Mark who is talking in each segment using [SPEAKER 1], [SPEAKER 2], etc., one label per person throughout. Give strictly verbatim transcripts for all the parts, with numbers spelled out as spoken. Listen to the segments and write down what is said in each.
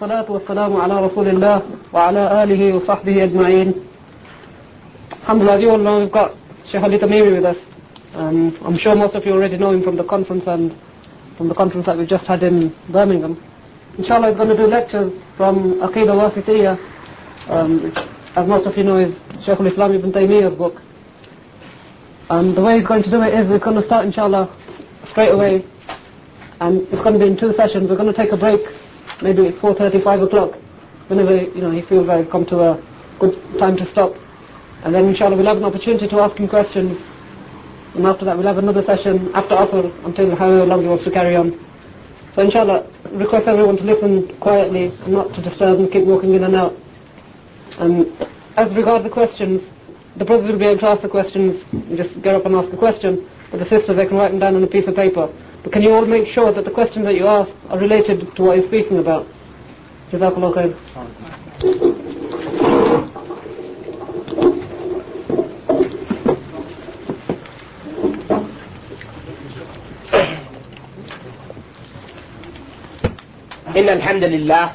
[SPEAKER 1] والصلاة والسلام على رسول الله وعلى آله وصحبه أجمعين. Alhamdulillah, you all know we've got Shaykh Ali Tamimi with us. Um, I'm sure most of you already know him from the conference and from the conference that we just had in Birmingham. Inshallah, he's going to do lectures from Aqidah Wasitiyya, um, which, as most of you know, is Shaykh al-Islam Ibn Taymiyyah's book. And the way he's going to do it is we're going to start, inshallah, straight away. And it's going to be in two sessions. We're going to take a break, maybe at four thirty, five o'clock, whenever you know he feels like come to a good time to stop. And then inshallah we'll have an opportunity to ask him questions. And after that we'll have another session after Asr until however long he wants to carry on. So inshallah, request everyone to listen quietly and not to disturb and keep walking in and out. And as regards the questions, the brothers will be able to ask the questions. You just get up and ask the question. But the sisters, they can write them down on a piece of paper. But can you all make sure that the questions that you ask are related to what you're speaking about? Jazakallah khair.
[SPEAKER 2] إن الحمد لله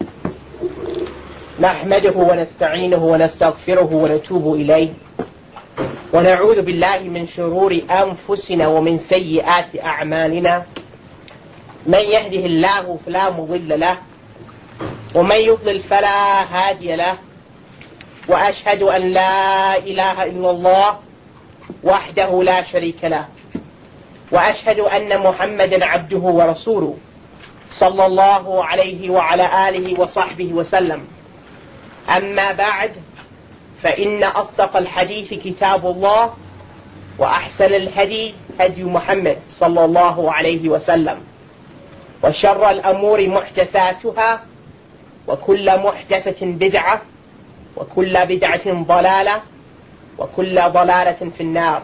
[SPEAKER 2] نحمده ونستعينه ونستغفره ونتوب إليه ونعوذ بالله من شرور أنفسنا ومن سيئات أعمالنا من يهده الله فلا مضل له ومن يضلل فلا هادي له وأشهد أن لا إله إلا الله وحده لا شريك له وأشهد أن محمدا عبده ورسوله صلى الله عليه وعلى آله وصحبه وسلم. أما بعد، فإن أصدق الحديث كتاب الله وأحسن الهدي هدي محمد صلى الله عليه وسلم وشر الأمور محدثاتها وكل محدثة بدعة وكل بدعة ضلالة وكل ضلالة في النار.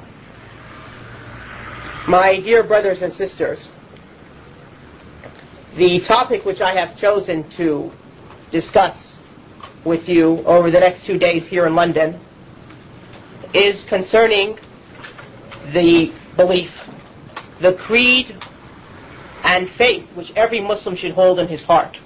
[SPEAKER 2] My dear brothers and sisters, the topic which I have chosen to discuss with you over the next two days here in London is concerning the belief, the creed and faith which every Muslim should hold in his heart.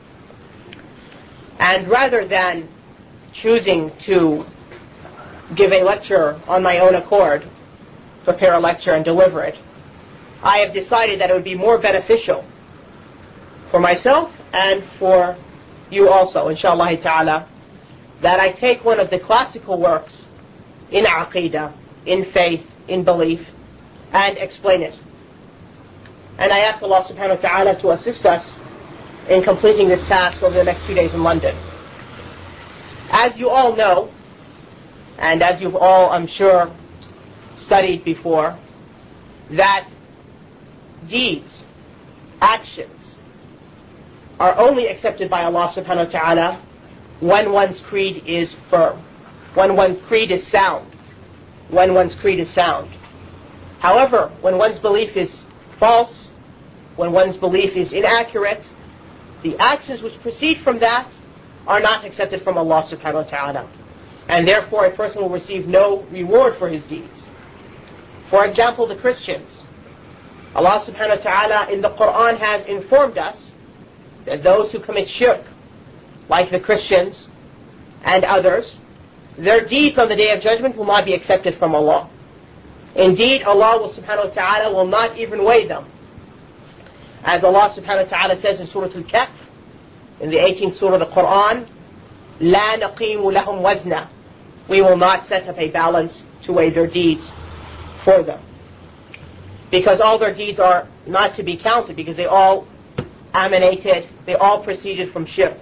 [SPEAKER 2] And rather than choosing to give a lecture on my own accord, prepare a lecture and deliver it, I have decided that it would be more beneficial for myself and for you also, inshallah ta'ala, that I take one of the classical works in Aqidah, in faith, in belief, and explain it. And I ask Allah subhanahu wa ta'ala to assist us in completing this task over the next few days in London. As you all know, and as you've all, I'm sure, studied before, that deeds, actions, are only accepted by Allah subhanahu wa ta'ala when one's creed is firm, when one's creed is sound, when one's creed is sound. However, when one's belief is false, when one's belief is inaccurate, the actions which proceed from that are not accepted from Allah subhanahu wa ta'ala. And therefore a person will receive no reward for his deeds. For example, the Christians. Allah subhanahu wa ta'ala in the Quran has informed us that those who commit shirk, like the Christians and others, their deeds on the Day of Judgment will not be accepted from Allah. Indeed, Allah will, subhanahu wa ta'ala will not even weigh them. As Allah subhanahu wa ta'ala says in Surah Al-Kahf, in the eighteenth Surah of the Quran, لَا نَقِيمُ لَهُمْ وَزْنًا, we will not set up a balance to weigh their deeds for them. Because all their deeds are not to be counted, because they all emanated, they all proceeded from shirk.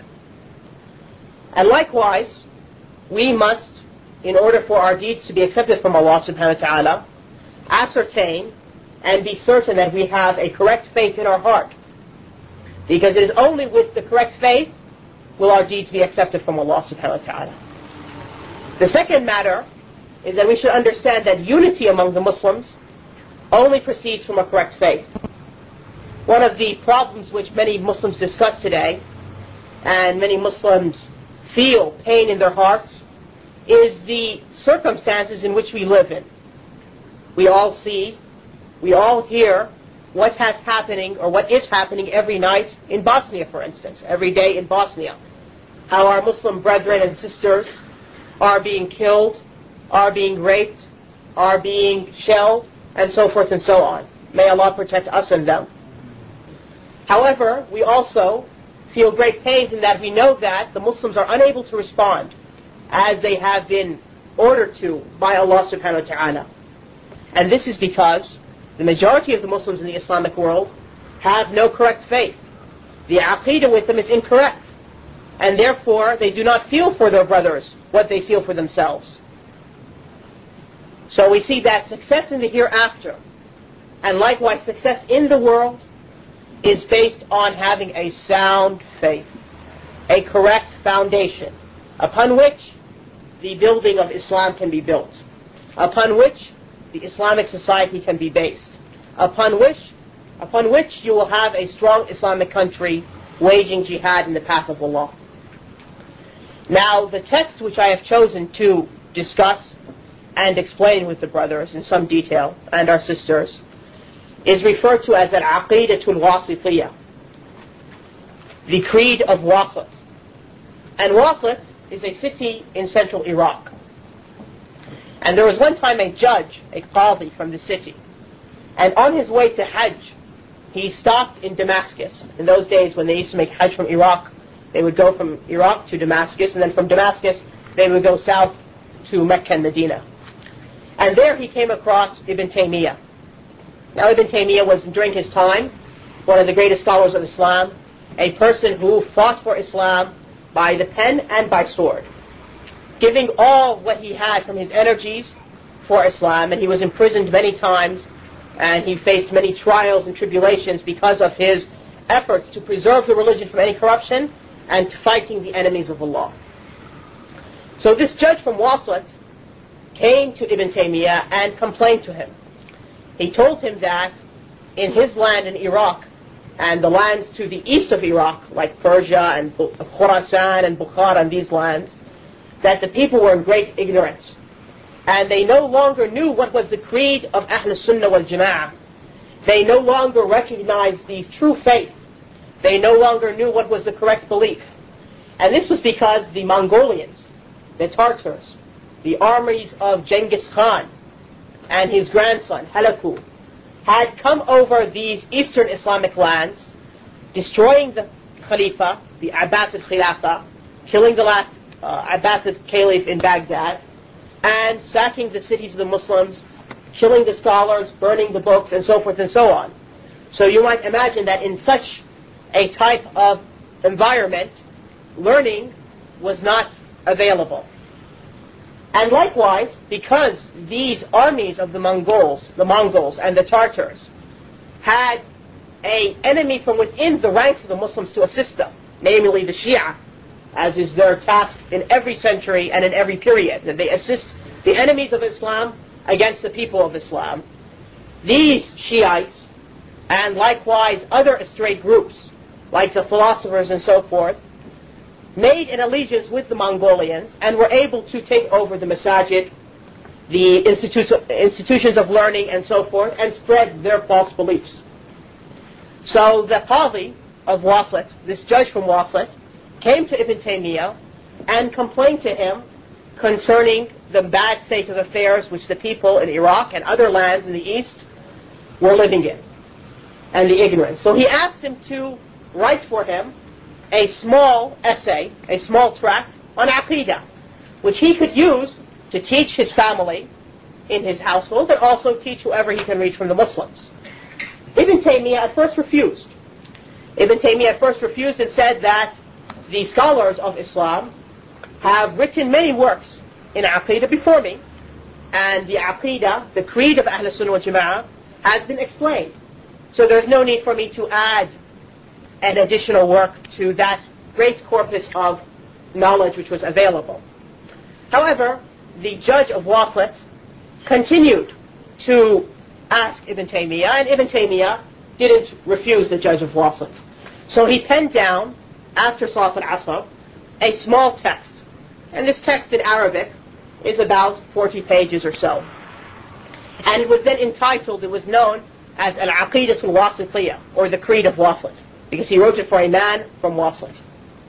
[SPEAKER 2] And likewise, we must, in order for our deeds to be accepted from Allah subhanahu wa ta'ala, ascertain and be certain that we have a correct faith in our heart. Because it is only with the correct faith will our deeds be accepted from Allah subhanahu wa ta'ala. The second matter is that we should understand that unity among the Muslims only proceeds from a correct faith. One of the problems which many Muslims discuss today, and many Muslims feel pain in their hearts, is the circumstances in which we live in. We all see, we all hear what has happening or what is happening every night in Bosnia, for instance, every day in Bosnia, how our Muslim brethren and sisters are being killed, are being raped, are being shelled, and so forth and so on. May Allah protect us and them. However, we also feel great pains in that we know that the Muslims are unable to respond as they have been ordered to by Allah subhanahu wa ta'ala. And this is because the majority of the Muslims in the Islamic world have no correct faith. The aqeedah with them is incorrect. And therefore, they do not feel for their brothers what they feel for themselves. So we see that success in the hereafter, and likewise success in the world, is based on having a sound faith, a correct foundation, upon which the building of Islam can be built, upon which the Islamic society can be based, upon which, upon which you will have a strong Islamic country waging jihad in the path of Allah. Now, the text which I have chosen to discuss and explain with the brothers in some detail, and our sisters, is referred to as Al-Aqidatul Wasitiyah, the Creed of Wasit. And Wasit is a city in central Iraq. And there was one time a judge, a qadi from the city, and on his way to Hajj, he stopped in Damascus. In those days when they used to make Hajj from Iraq, they would go from Iraq to Damascus, and then from Damascus they would go south to Mecca and Medina. And there he came across Ibn Taymiyyah. Now Ibn Taymiyyah was, during his time, one of the greatest scholars of Islam, a person who fought for Islam by the pen and by sword, giving all what he had from his energies for Islam, and he was imprisoned many times, and he faced many trials and tribulations because of his efforts to preserve the religion from any corruption and fighting the enemies of Allah. So this judge from Wasit came to Ibn Taymiyyah and complained to him. He told him that in his land in Iraq, and the lands to the east of Iraq, like Persia and Khurasan and Bukhara and these lands, that the people were in great ignorance. And they no longer knew what was the creed of Ahl Sunnah wal Jama'ah. They no longer recognized the true faith. They no longer knew what was the correct belief. And this was because the Mongolians, the Tartars, the armies of Genghis Khan and his grandson, Halaku, had come over these eastern Islamic lands, destroying the Khalifa, the Abbasid Khilafah, killing the last uh, Abbasid Caliph in Baghdad, and sacking the cities of the Muslims, killing the scholars, burning the books, and so forth and so on. So you might imagine that in such a type of environment, learning was not available. And likewise, because these armies of the Mongols, the Mongols and the Tartars, had an enemy from within the ranks of the Muslims to assist them, namely the Shia, as is their task in every century and in every period, that they assist the enemies of Islam against the people of Islam. These Shiites, and likewise other astray groups, like the philosophers and so forth, made an allegiance with the Mongolians and were able to take over the masajid, the institutions of learning and so forth, and spread their false beliefs. So the Qadi of Wasit, this judge from Wasit, came to Ibn Taymiyyah and complained to him concerning the bad state of affairs which the people in Iraq and other lands in the east were living in, and the ignorance. So he asked him to write for him a small essay, a small tract on Aqidah, which he could use to teach his family in his household and also teach whoever he can reach from the Muslims. Ibn Taymiyyah at first refused. Ibn Taymiyyah at first refused and said that the scholars of Islam have written many works in Aqidah before me, and the Aqidah, the creed of Ahl Sunnah wal Jama'ah, has been explained. So there's no need for me to add an additional work to that great corpus of knowledge which was available. However, the judge of Wasit continued to ask Ibn Taymiyyah, and Ibn Taymiyyah didn't refuse the judge of Wasit. So he penned down, after Salat al-Asr, a small text. And this text in Arabic is about forty pages or so. And it was then entitled, it was known as Al-Aqidatul Wasitiyah, or the Creed of Wasit, because he wrote it for a man from Wasit.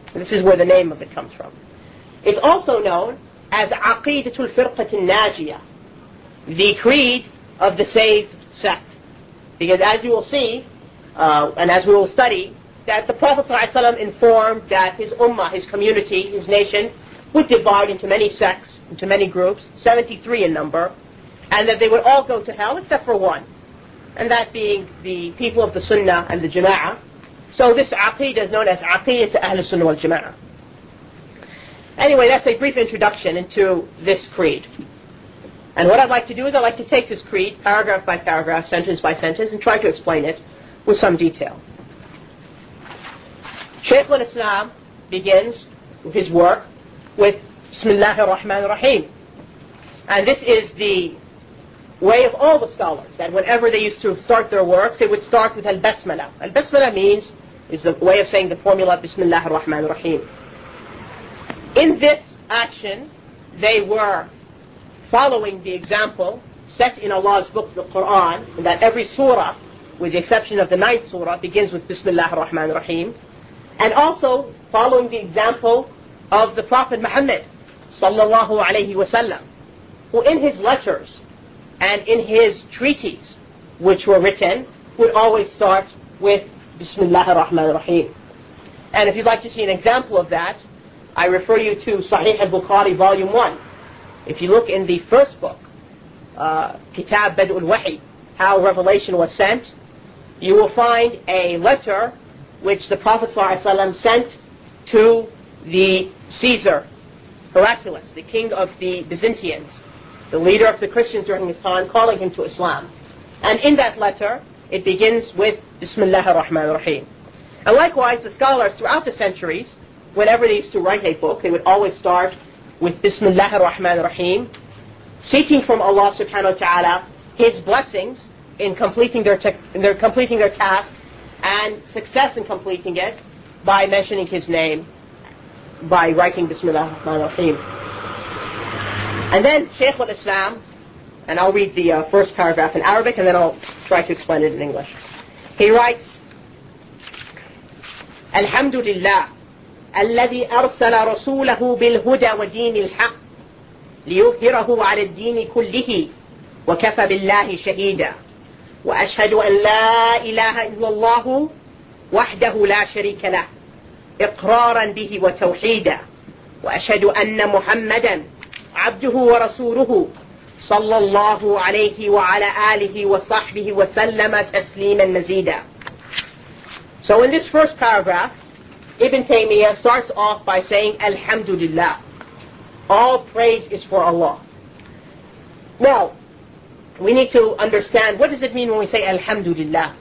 [SPEAKER 2] This is where the name of it comes from. It's also known as Aqidatul Firqat al-Najiyah, the creed of the saved sect. Because as you will see, uh, and as we will study, that the Prophet ﷺ informed that his ummah, his community, his nation, would divide into many sects, into many groups, seventy-three in number, and that they would all go to hell except for one, and that being the people of the Sunnah and the Jama'ah. So this Aqidah is known as Aqidah Ahl Sunnah wal Jama'ah. Anyway, that's a brief introduction into this creed. And what I'd like to do is I'd like to take this creed, paragraph by paragraph, sentence by sentence, and try to explain it with some detail. Shaykh al-Islam begins his work with Bismillah ar-Rahman ar-Rahim. And this is the way of all the scholars, that whenever they used to start their works, they would start with al-Basmala. Al-Basmala means, is the way of saying the formula Bismillah ar-Rahman ar-Rahim. In this action, they were following the example set in Allah's book, the Quran, and that every surah, with the exception of the ninth surah, begins with Bismillah ar-Rahman ar-Rahim. And also following the example of the Prophet Muhammad sallallahu alayhi wasallam, who in his letters and in his treaties which were written would always start with Bismillah ar-Rahman ar-Rahim. And if you'd like to see an example of that, I refer you to Sahih al-Bukhari volume one. If you look in the first book, uh, Kitab Bad'ul Wahi, how revelation was sent, you will find a letter which the Prophet ﷺ sent to the Caesar, Heraclius, the king of the Byzantines, the leader of the Christians during his time, calling him to Islam. And in that letter, it begins with Bismillah ar-Rahman ar-Rahim. And likewise, the scholars throughout the centuries, whenever they used to write a book, they would always start with Bismillah ar-Rahman ar-Rahim, seeking from Allah subhanahu wa ta'ala His blessings in completing their, in their, completing their task, and success in completing it by mentioning His name, by writing Bismillah ar-Rahman ar-Rahim. And then Shaykh al-Islam, and I'll read the uh, first paragraph in Arabic and then I'll try to explain it in English. He writes, Alhamdulillah, الذي أرسل رسوله بالهدى ودين الحق ليظهره على الدين كله وكفى بالله شهيدا وأشهد أن لا إله إلا الله وحده لا شريك له إقرارا به وتوحيدا وأشهد أن محمدا عبده ورسوله صلى الله عليه وعلى آله وصحبه وسلم تسليما مزيدا. So in this first paragraph, Ibn Taymiyyah starts off by saying, Alhamdulillah. All praise is for Allah. Now, we need to understand, what does it mean when we say Alhamdulillah?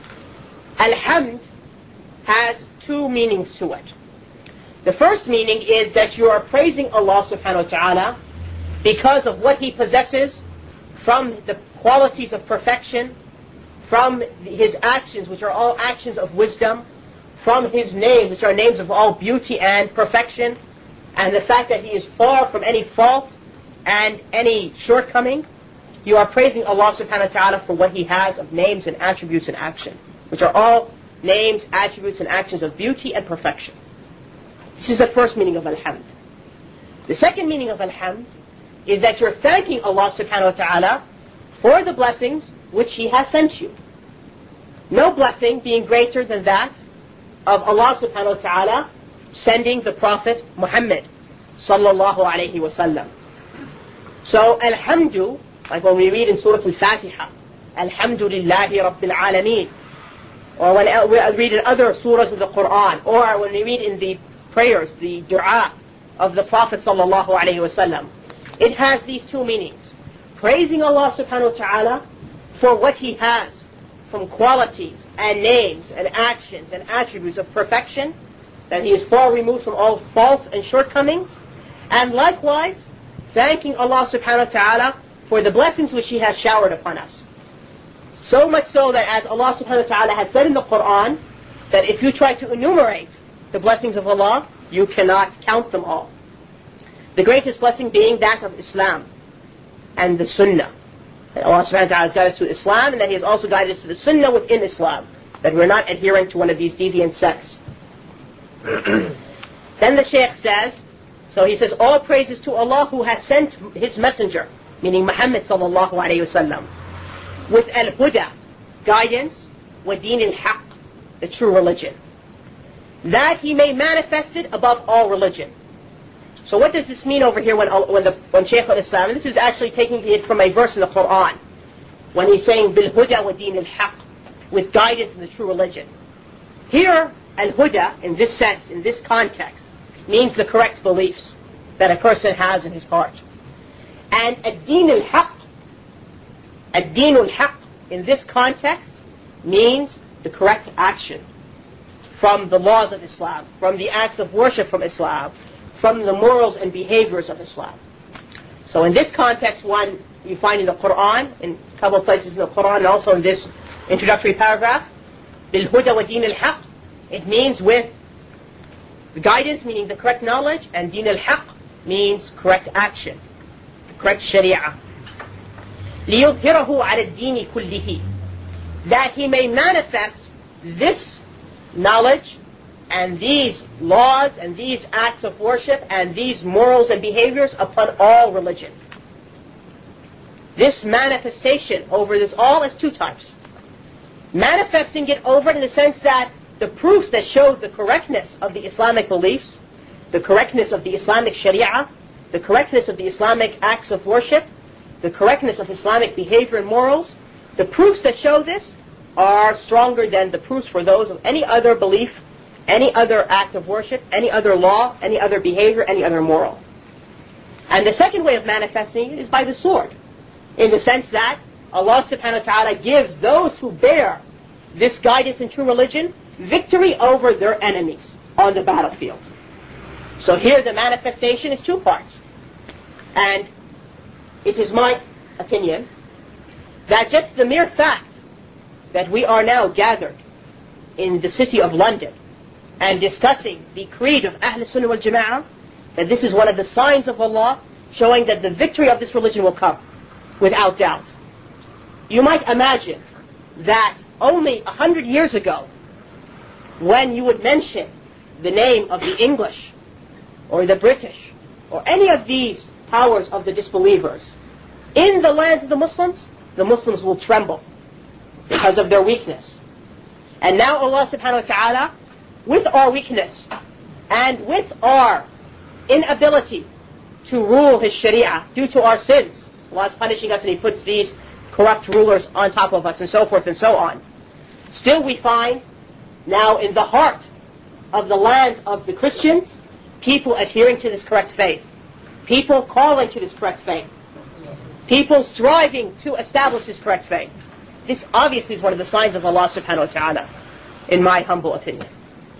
[SPEAKER 2] Alhamd has two meanings to it. The first meaning is that you are praising Allah subhanahu wa ta'ala because of what He possesses from the qualities of perfection, from His actions, which are all actions of wisdom, from His names, which are names of all beauty and perfection, and the fact that He is far from any fault and any shortcoming. You are praising Allah subhanahu wa ta'ala for what He has of names and attributes and action, which are all names, attributes, and actions of beauty and perfection. This is the first meaning of Alhamd. The second meaning of Alhamd is that you're thanking Allah subhanahu wa ta'ala for the blessings which He has sent you. No blessing being greater than that of Allah subhanahu wa ta'ala sending the Prophet Muhammad sallallahu alayhi wa sallam. So Alhamdu, like when we read in Surah Al-Fatiha, Alhamdulillahi Rabbil Alameen, or when we read in other surahs of the Quran, or when we read in the prayers, the dua of the Prophet sallallahu alayhi wa sallam, it has these two meanings. Praising Allah subhanahu wa ta'ala for what He has from qualities and names and actions and attributes of perfection, that He is far removed from all faults and shortcomings, and likewise thanking Allah subhanahu wa ta'ala for the blessings which He has showered upon us. So much so that as Allah subhanahu wa ta'ala has said in the Quran, that if you try to enumerate the blessings of Allah, you cannot count them all. The greatest blessing being that of Islam and the Sunnah. That Allah subhanahu wa ta'ala has guided us to Islam, and that He has also guided us to the Sunnah within Islam, that we're not adhering to one of these deviant sects. Then the Shaykh says, so he says, all praises to Allah who has sent His messenger, meaning Muhammad sallallahu alayhi wasallam, with al-huda, guidance, wa deen al-haq, the true religion, that He may manifest it above all religion. So what does this mean over here when, when, the, when Shaykh al-Islam, and this is actually taking it from a verse in the Quran, when he's saying bil-huda wa deen al-haq, with guidance in the true religion. Here, al-huda, in this sense, in this context, means the correct beliefs that a person has in his heart. And ad-deen al-haq, ad-deen al-haq, in this context, means the correct action from the laws of Islam, from the acts of worship from Islam, from the morals and behaviors of Islam. So in this context, one you find in the Quran, in a couple of places in the Quran, and also in this introductory paragraph, bil-huda wa deen al-haq, it means with the guidance, meaning the correct knowledge, and deen al-haq means correct action, correct sharia. لِيُظْهِرَهُ عَلَى الدِّينِ كُلِّهِ, that He may manifest this knowledge and these laws and these acts of worship and these morals and behaviors upon all religion. This manifestation over this all is two types. Manifesting it over in the sense that the proofs that show the correctness of the Islamic beliefs, the correctness of the Islamic Sharia, the correctness of the Islamic acts of worship, the correctness of Islamic behavior and morals, the proofs that show this are stronger than the proofs for those of any other belief, any other act of worship, any other law, any other behavior, any other moral. And the second way of manifesting it is by the sword, in the sense that Allah subhanahu wa ta'ala gives those who bear this guidance in true religion victory over their enemies on the battlefield. So here the manifestation is two parts. And it is my opinion that just the mere fact that we are now gathered in the city of London and discussing the creed of Ahl Sunnah wal Jama'ah, that this is one of the signs of Allah showing that the victory of this religion will come, without doubt. You might imagine that only a hundred years ago, when you would mention the name of the English or the British or any of these powers of the disbelievers in the lands of the Muslims, the Muslims will tremble because of their weakness. And now Allah subhanahu wa ta'ala, with our weakness and with our inability to rule His Sharia due to our sins, Allah is punishing us and He puts these corrupt rulers on top of us and so forth and so on. Still we find now in the heart of the lands of the Christians, people adhering to this correct faith, people calling to this correct faith, people striving to establish this correct faith. This obviously is one of the signs of Allah subhanahu wa ta'ala, in my humble opinion.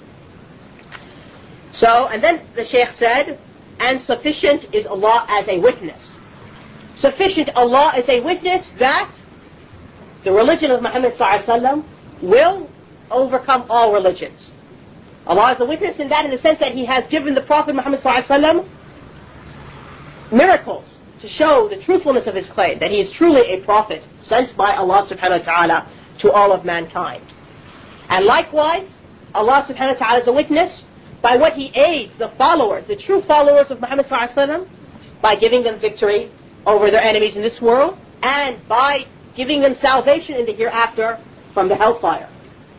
[SPEAKER 2] So, and then the Shaykh said, and sufficient is Allah as a witness. Sufficient Allah is a witness that the religion of Muhammad sallallahu alaihi wasallam will overcome all religions. Allah is a witness in that, in the sense that He has given the Prophet Muhammad sallallahu alaihi wasallam miracles to show the truthfulness of his claim, that he is truly a prophet sent by Allah subhanahu wa ta'ala to all of mankind. And likewise, Allah subhanahu wa ta'ala is a witness by what He aids the followers, the true followers of Muhammad sallallahu alaihi wasallam, by giving them victory over their enemies in this world, and by giving them salvation in the hereafter from the hellfire.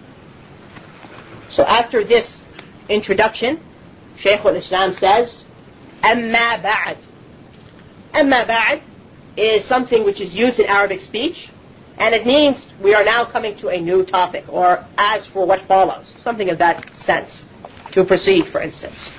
[SPEAKER 2] So after this introduction, Shaykh al-Islam says, أَمَّا بَعْدْ. أَمَّا بَعْدْ is something which is used in Arabic speech, and it means we are now coming to a new topic, or as for what follows, something of that sense, to proceed, for instance.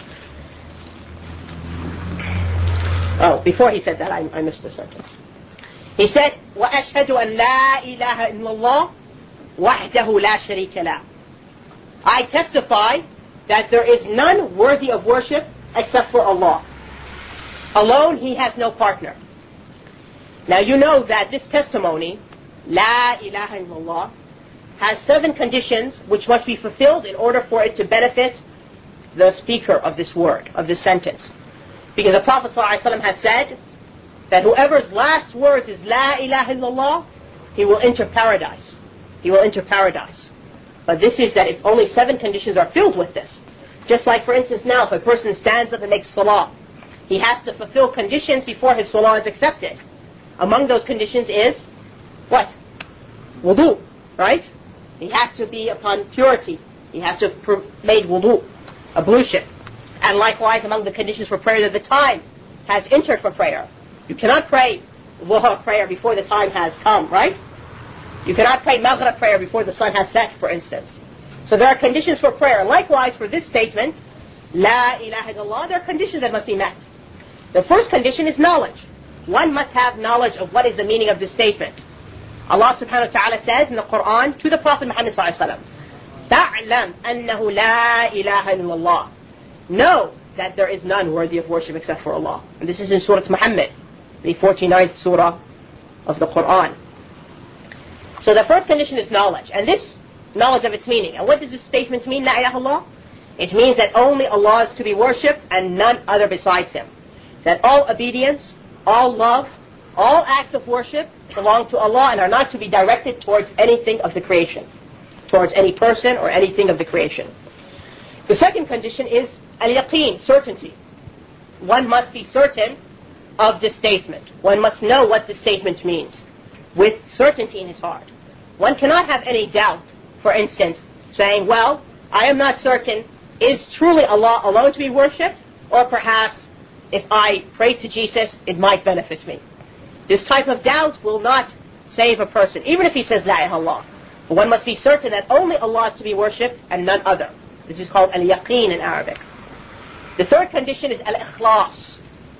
[SPEAKER 2] Oh, before he said that, I, I missed a sentence. He said, وَأَشْهَدُ أَنْ لَا إِلَهَ إِلَّا اللَّهِ وَحْدَهُ لَا شَرِيكَ لَهُ. I testify that there is none worthy of worship except for Allah. Alone, He has no partner. Now you know that this testimony, La ilaha illallah, has seven conditions which must be fulfilled in order for it to benefit the speaker of this word, of this sentence. Because the Prophet ﷺ has said that whoever's last words is La ilaha illallah, he will enter paradise. He will enter paradise. But this is that if only seven conditions are filled with this, Just like, for instance, now, if a person stands up and makes salah, he has to fulfill conditions before his salah is accepted. Among those conditions is, what? Wudu, right? He has to be upon purity. He has to have made wudu, ablution. And likewise, among the conditions for prayer, that the time has entered for prayer. You cannot pray Dhuhr prayer before the time has come, right? You cannot pray Maghrib prayer before the sun has set, for instance. So there are conditions for prayer. Likewise, for this statement, La ilaha illallah, there are conditions that must be met. The first condition is knowledge. One must have knowledge of what is the meaning of this statement. Allah subhanahu wa ta'ala says in the Quran to the Prophet Muhammad sallallahu alayhi wa sallam, تَعْلَمْ أَنَّهُ لَا إِلَهَ إِلَّا اللَّهِ. Know that there is none worthy of worship except for Allah. And this is in Surah Muhammad, the forty-ninth surah of the Quran. So the first condition is knowledge, and this knowledge of its meaning. And what does this statement mean, La ilaha illallah? It means that only Allah is to be worshipped and none other besides Him. That all obedience, all love, all acts of worship belong to Allah and are not to be directed towards anything of the creation, towards any person or anything of the creation. The second condition is al-yaqeen, certainty. One must be certain of this statement. One must know what the statement means with certainty in his heart. One cannot have any doubt, for instance, saying, well, I am not certain, is truly Allah alone to be worshipped, or perhaps if I pray to Jesus, it might benefit me. This type of doubt will not save a person, even if he says La ilaha illallah. But one must be certain that only Allah is to be worshipped and none other. This is called al-yaqeen in Arabic. The third condition is al-ikhlas,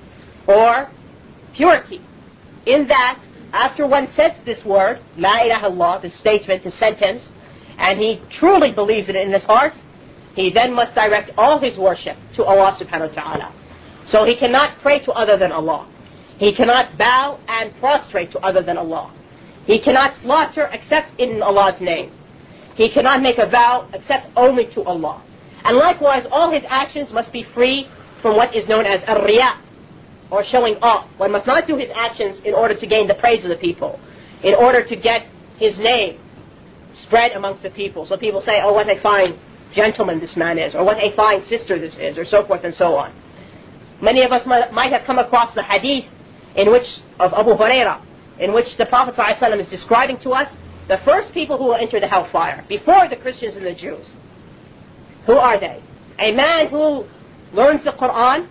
[SPEAKER 2] or purity, in that after one says this word, La ilaha illallah, this statement, this sentence, and he truly believes it in his heart, he then must direct all his worship to Allah subhanahu wa ta'ala. So he cannot pray to other than Allah. He cannot bow and prostrate to other than Allah. He cannot slaughter except in Allah's name. He cannot make a vow except only to Allah. And likewise, all his actions must be free from what is known as ar-riya, or showing off. One must not do his actions in order to gain the praise of the people, in order to get his name spread amongst the people. So people say, oh, what a fine gentleman this man is, or what a fine sister this is, or so forth and so on. Many of us might have come across the hadith in which, of Abu Hurairah, in which the Prophet ﷺ is describing to us the first people who will enter the hellfire, before the Christians and the Jews. Who are they? A man who learns the Quran,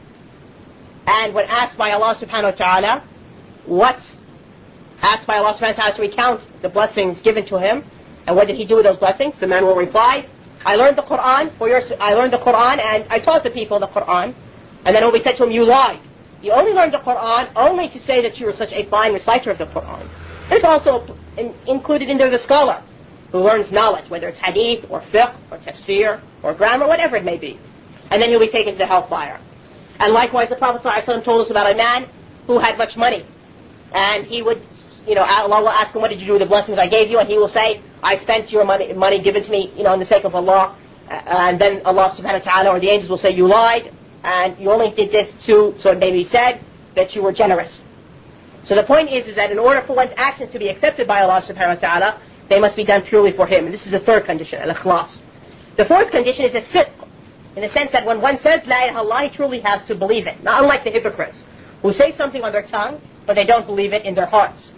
[SPEAKER 2] and when asked by Allah subhanahu wa ta'ala, what, asked by Allah subhanahu wa ta'ala to recount the blessings given to him, and what did he do with those blessings? The man will reply, I learned the Quran for your, I learned the Quran and I taught the people the Quran. And then it will be said to him, you lied. You only learned the Quran only to say that you were such a fine reciter of the Quran. There's also in, included in there the scholar who learns knowledge, whether it's hadith or fiqh or tafsir or grammar, whatever it may be. And then he'll be taken to the hellfire. And likewise, the Prophet ﷺ told us about a man who had much money. And he would, you know, Allah will ask him, what did you do with the blessings I gave you? And he will say, I spent your money, money given to me, you know, in the sake of Allah. Uh, and then Allah subhanahu wa ta'ala or the angels will say, you lied. And you only did this to, so it may be said, that you were generous. So the point is, is that in order for one's actions to be accepted by Allah subhanahu wa ta'ala, they must be done purely for Him. And this is the third condition, al-ikhlas. The fourth condition is a sidq, in the sense that when one says La ilaha illallah, he truly has to believe it. Not unlike the hypocrites, who say something on their tongue, but they don't believe it in their hearts.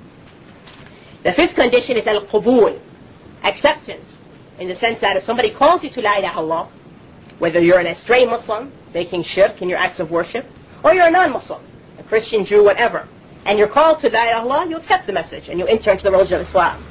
[SPEAKER 2] The fifth condition is al-qubul, acceptance, in the sense that if somebody calls you to La ilaha illallah, whether you're an astray Muslim, making shirk in your acts of worship, or you're a non-Muslim, a Christian, Jew, whatever, and you're called to La ilaha illallah, you accept the message and you enter into the religion of Islam.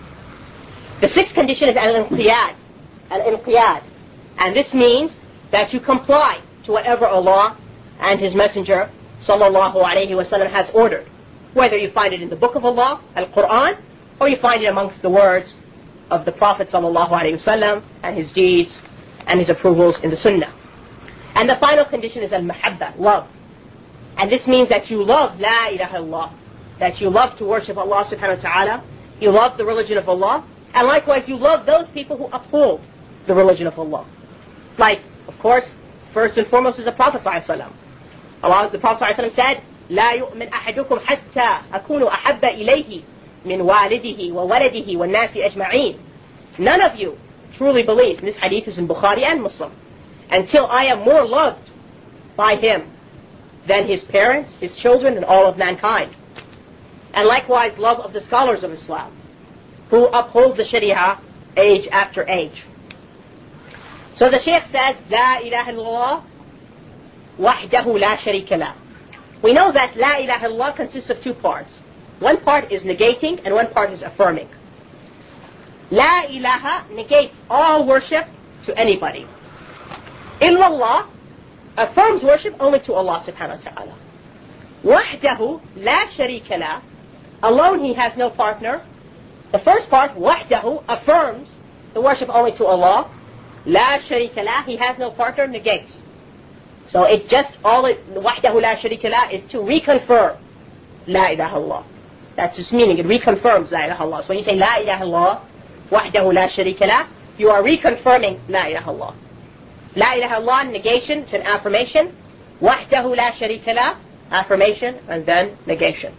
[SPEAKER 2] The sixth condition is al-inqiyad, al-inqiyad, and this means that you comply to whatever Allah and His Messenger sallallahu alayhi wasallam has ordered, whether you find it in the Book of Allah, Al-Quran, or you find it amongst the words of the Prophet sallallahu alayhi wasallam and his deeds and his approvals in the Sunnah. And the final condition is al-mahabba, love. And this means that you love La ilaha illallah, that you love to worship Allah subhanahu wa ta'ala, you love the religion of Allah, and likewise you love those people who uphold the religion of Allah. Like, of course, first and foremost is the Prophet sallallahu alayhi wasallam. Allah, the Prophet sallallahu alayhi wasallam said, لا يؤمن أحدكم حتى أكون أحب إليه من والده وولده والناس أجمعين. None of you truly believes, and this hadith is in Bukhari and Muslim, until I am more loved by him than his parents, his children, and all of mankind. And likewise, love of the scholars of Islam, who uphold the Sharia age after age. So the Shaykh says, La ilaha illallah, wahdahu la sharika lah. We know that La ilaha illallah consists of two parts. One part is negating and one part is affirming. La ilaha negates all worship to anybody. Illallah affirms worship only to Allah subhanahu wa ta'ala. Wahdahu la sharika lah. Alone he has no partner. The first part, wahdahu, affirms the worship only to Allah. La sharika lah, he has no partner, negates. So it just, all it, wahdahu la sharika lah, is to reconfirm La ilaha illallah. That's its meaning, it reconfirms La ilaha illallah. So when you say La ilaha illallah, wahdahu la sharika lah, you are reconfirming La ilaha illallah. La ilaha illallah, negation, then affirmation. Wahdahu la sharika lah, affirmation, and then negation.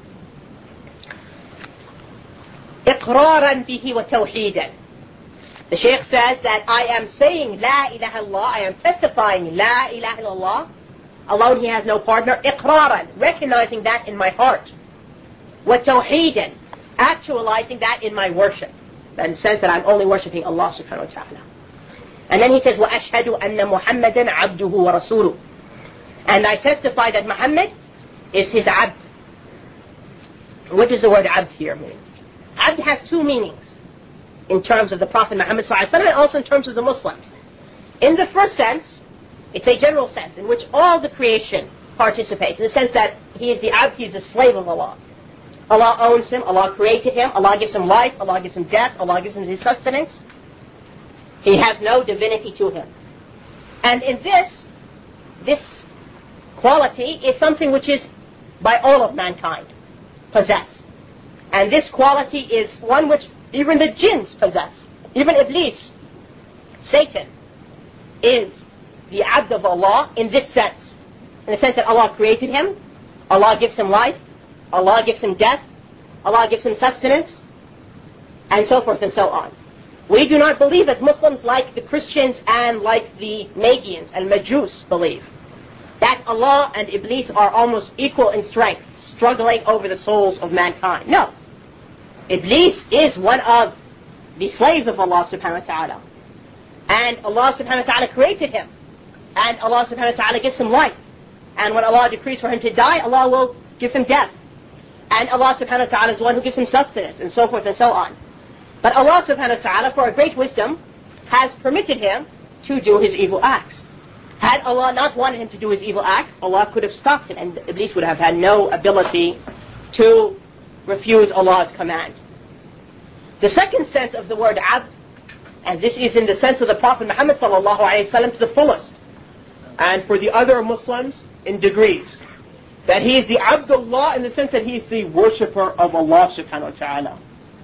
[SPEAKER 2] إقرارا به وتوحيدا. The Shaykh says that I am saying La ilaha illallah, I am testifying La ilaha illallah, alone he has no partner, إقرارا, recognizing that in my heart. وتوحيدا, actualizing that in my worship. In the sense that I'm only worshipping Allah subhanahu wa ta'ala. And then he says, وَأَشْهَدُ أَنَّ مُحَمَّدًا عَبْدُهُ وَرَسُولُهُ. And I testify that Muhammad is his abd. What does the word abd here mean? Abd has two meanings in terms of the Prophet Muhammad sallallahu alaihi wasallam and also in terms of the Muslims. In the first sense, it's a general sense in which all the creation participates, in the sense that he is the abd, he is the slave of Allah. Allah owns him, Allah created him, Allah gives him life, Allah gives him death, Allah gives him his sustenance. He has no divinity to him. And in this, this quality is something which is by all of mankind possess. And this quality is one which even the jinns possess. Even Iblis, Satan, is the abd of Allah in this sense. In the sense that Allah created him, Allah gives him life, Allah gives him death, Allah gives him sustenance, and so forth and so on. We do not believe as Muslims like the Christians and like the Magians and Majus believe, that Allah and Iblis are almost equal in strength, struggling over the souls of mankind. No. Iblis is one of the slaves of Allah subhanahu wa ta'ala. And Allah subhanahu wa ta'ala created him. And Allah subhanahu wa ta'ala gives him life. And when Allah decrees for him to die, Allah will give him death. And Allah subhanahu wa ta'ala is the one who gives him sustenance, and so forth and so on. But Allah subhanahu wa ta'ala, for a great wisdom, has permitted him to do his evil acts. Had Allah not wanted him to do his evil acts, Allah could have stopped him, and Iblis would have had no ability to refuse Allah's command. The second sense of the word abd, and this is in the sense of the Prophet Muhammad sallallahu alayhi wa sallam to the fullest, and for the other Muslims in degrees, that he is the Abdullah in the sense that he is the worshipper of Allah subhanahu wa ta'ala.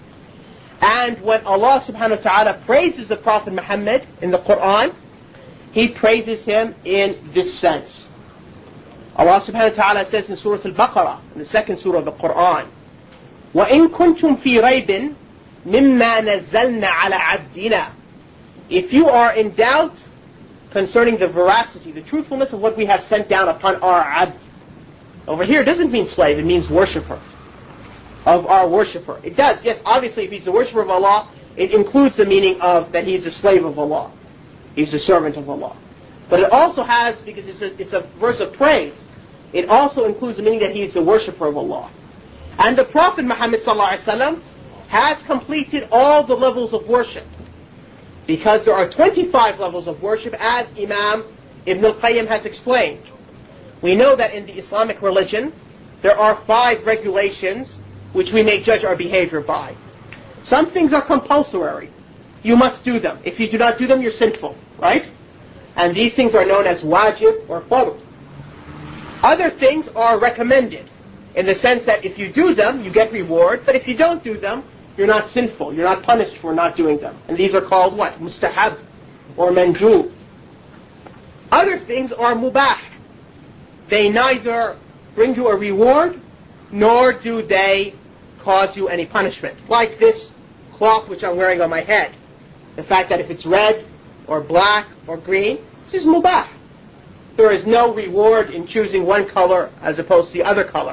[SPEAKER 2] And when Allah subhanahu wa ta'ala praises the Prophet Muhammad in the Quran, he praises him in this sense. Allah subhanahu wa ta'ala says in Surah Al-Baqarah, in the second surah of the Quran, وَإِن كُنْتُمْ فِي رَيْبٍ مِمَّا نَزَّلْنَا عَلَى عَبْدِنَا. If you are in doubt concerning the veracity, the truthfulness of what we have sent down upon our abd. Over here it doesn't mean slave, it means worshipper. Of our worshipper. It does, yes, obviously if he's the worshipper of Allah, it includes the meaning of that he's a slave of Allah. He's a servant of Allah. But it also has, because it's a, it's a verse of praise, it also includes the meaning that he is the worshipper of Allah. And the Prophet Muhammad sallallahu alaihi wasallam has completed all the levels of worship. Because there are twenty-five levels of worship, as Imam Ibn al-Qayyim has explained. We know that in the Islamic religion, there are five regulations which we may judge our behavior by. Some things are compulsory. You must do them. If you do not do them, you're sinful, right? And these things are known as wajib or fard. Other things are recommended, in the sense that if you do them, you get reward, but if you don't do them, you're not sinful. You're not punished for not doing them. And these are called what? Mustahab or mandub. Other things are mubah. They neither bring you a reward, nor do they cause you any punishment. Like this cloth which I'm wearing on my head. The fact that if it's red or black or green, This is mubah. There is no reward in choosing one color as opposed to the other color.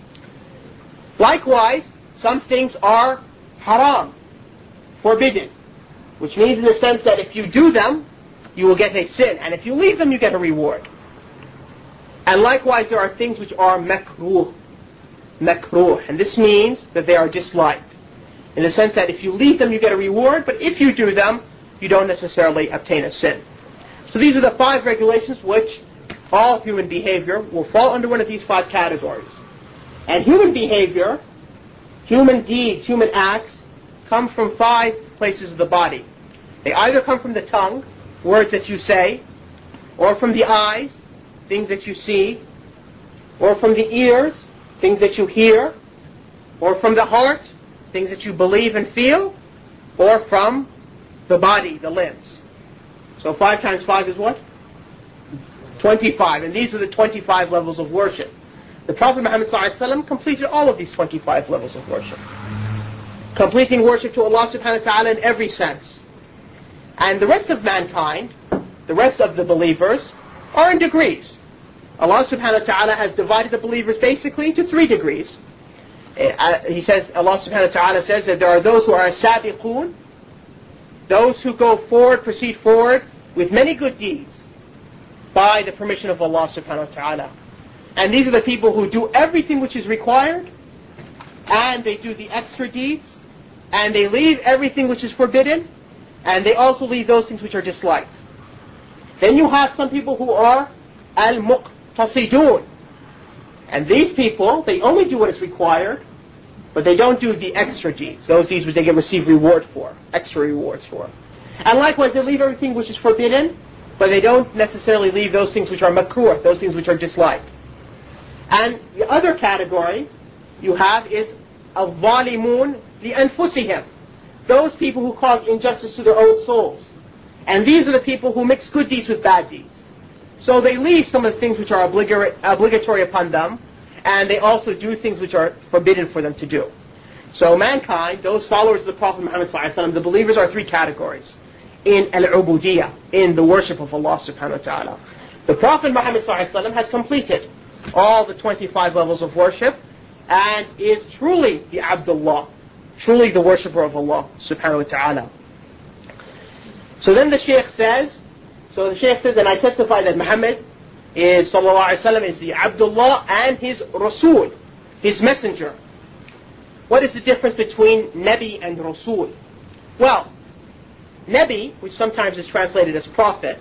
[SPEAKER 2] Likewise, some things are haram, forbidden, which means in the sense that if you do them, you will get a sin, and if you leave them, you get a reward. And likewise, there are things which are makruh, makruh, and this means that they are disliked, in the sense that if you leave them, you get a reward, but if you do them, you don't necessarily obtain a sin. So these are the five regulations which all human behavior will fall under one of these five categories. And human behavior, human deeds, human acts, come from five places of the body. They either come from the tongue, words that you say, or from the eyes, things that you see, or from the ears, things that you hear, or from the heart, things that you believe and feel, or from the body, the limbs. So five times five is what? twenty-five. And these are the twenty-five levels of worship. The Prophet Muhammad ﷺ completed all of these twenty-five levels of worship. Completing worship to Allah subhanahu wa ta'ala in every sense. And the rest of mankind, the rest of the believers, are in degrees. Allah subhanahu wa ta'ala has divided the believers basically into three degrees. Uh, he says, Allah subhanahu wa ta'ala says that there are those who are sabiqun, those who go forward, proceed forward with many good deeds by the permission of Allah subhanahu wa ta'ala. And these are the people who do everything which is required, and they do the extra deeds, and they leave everything which is forbidden, and they also leave those things which are disliked. Then you have some people who are al-muqtasidun. And these people, they only do what is required, but they don't do the extra deeds, those deeds which they get receive reward for, extra rewards for. And likewise, they leave everything which is forbidden, but they don't necessarily leave those things which are makruh, those things which are disliked. And the other category you have is al-zalimun li-anfusihim, those people who cause injustice to their own souls. And these are the people who mix good deeds with bad deeds. So they leave some of the things which are obligatory, obligatory upon them, and they also do things which are forbidden for them to do. So mankind, those followers of the Prophet Muhammad ﷺ, the believers are three categories in al-ubudiyah, in the worship of Allah subhanahu wa ta'ala. The Prophet Muhammad ﷺ has completed all the twenty-five levels of worship and is truly the Abdullah, truly the worshipper of Allah subhanahu wa ta'ala. So then the Shaykh says, so the Shaykh says, and I testify that Muhammad is, sallallahu alayhi wa sallam, is the Abdullah and his Rasul, his messenger. What is the difference between Nabi and Rasul? Well, Nabi, which sometimes is translated as prophet,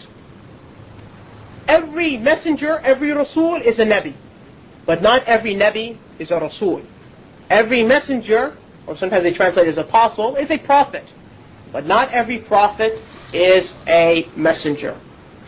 [SPEAKER 2] every messenger, every Rasul is a Nabi. But not every Nabi is a Rasul. Every messenger, or sometimes they translate as apostle, is a prophet. But not every prophet is a messenger.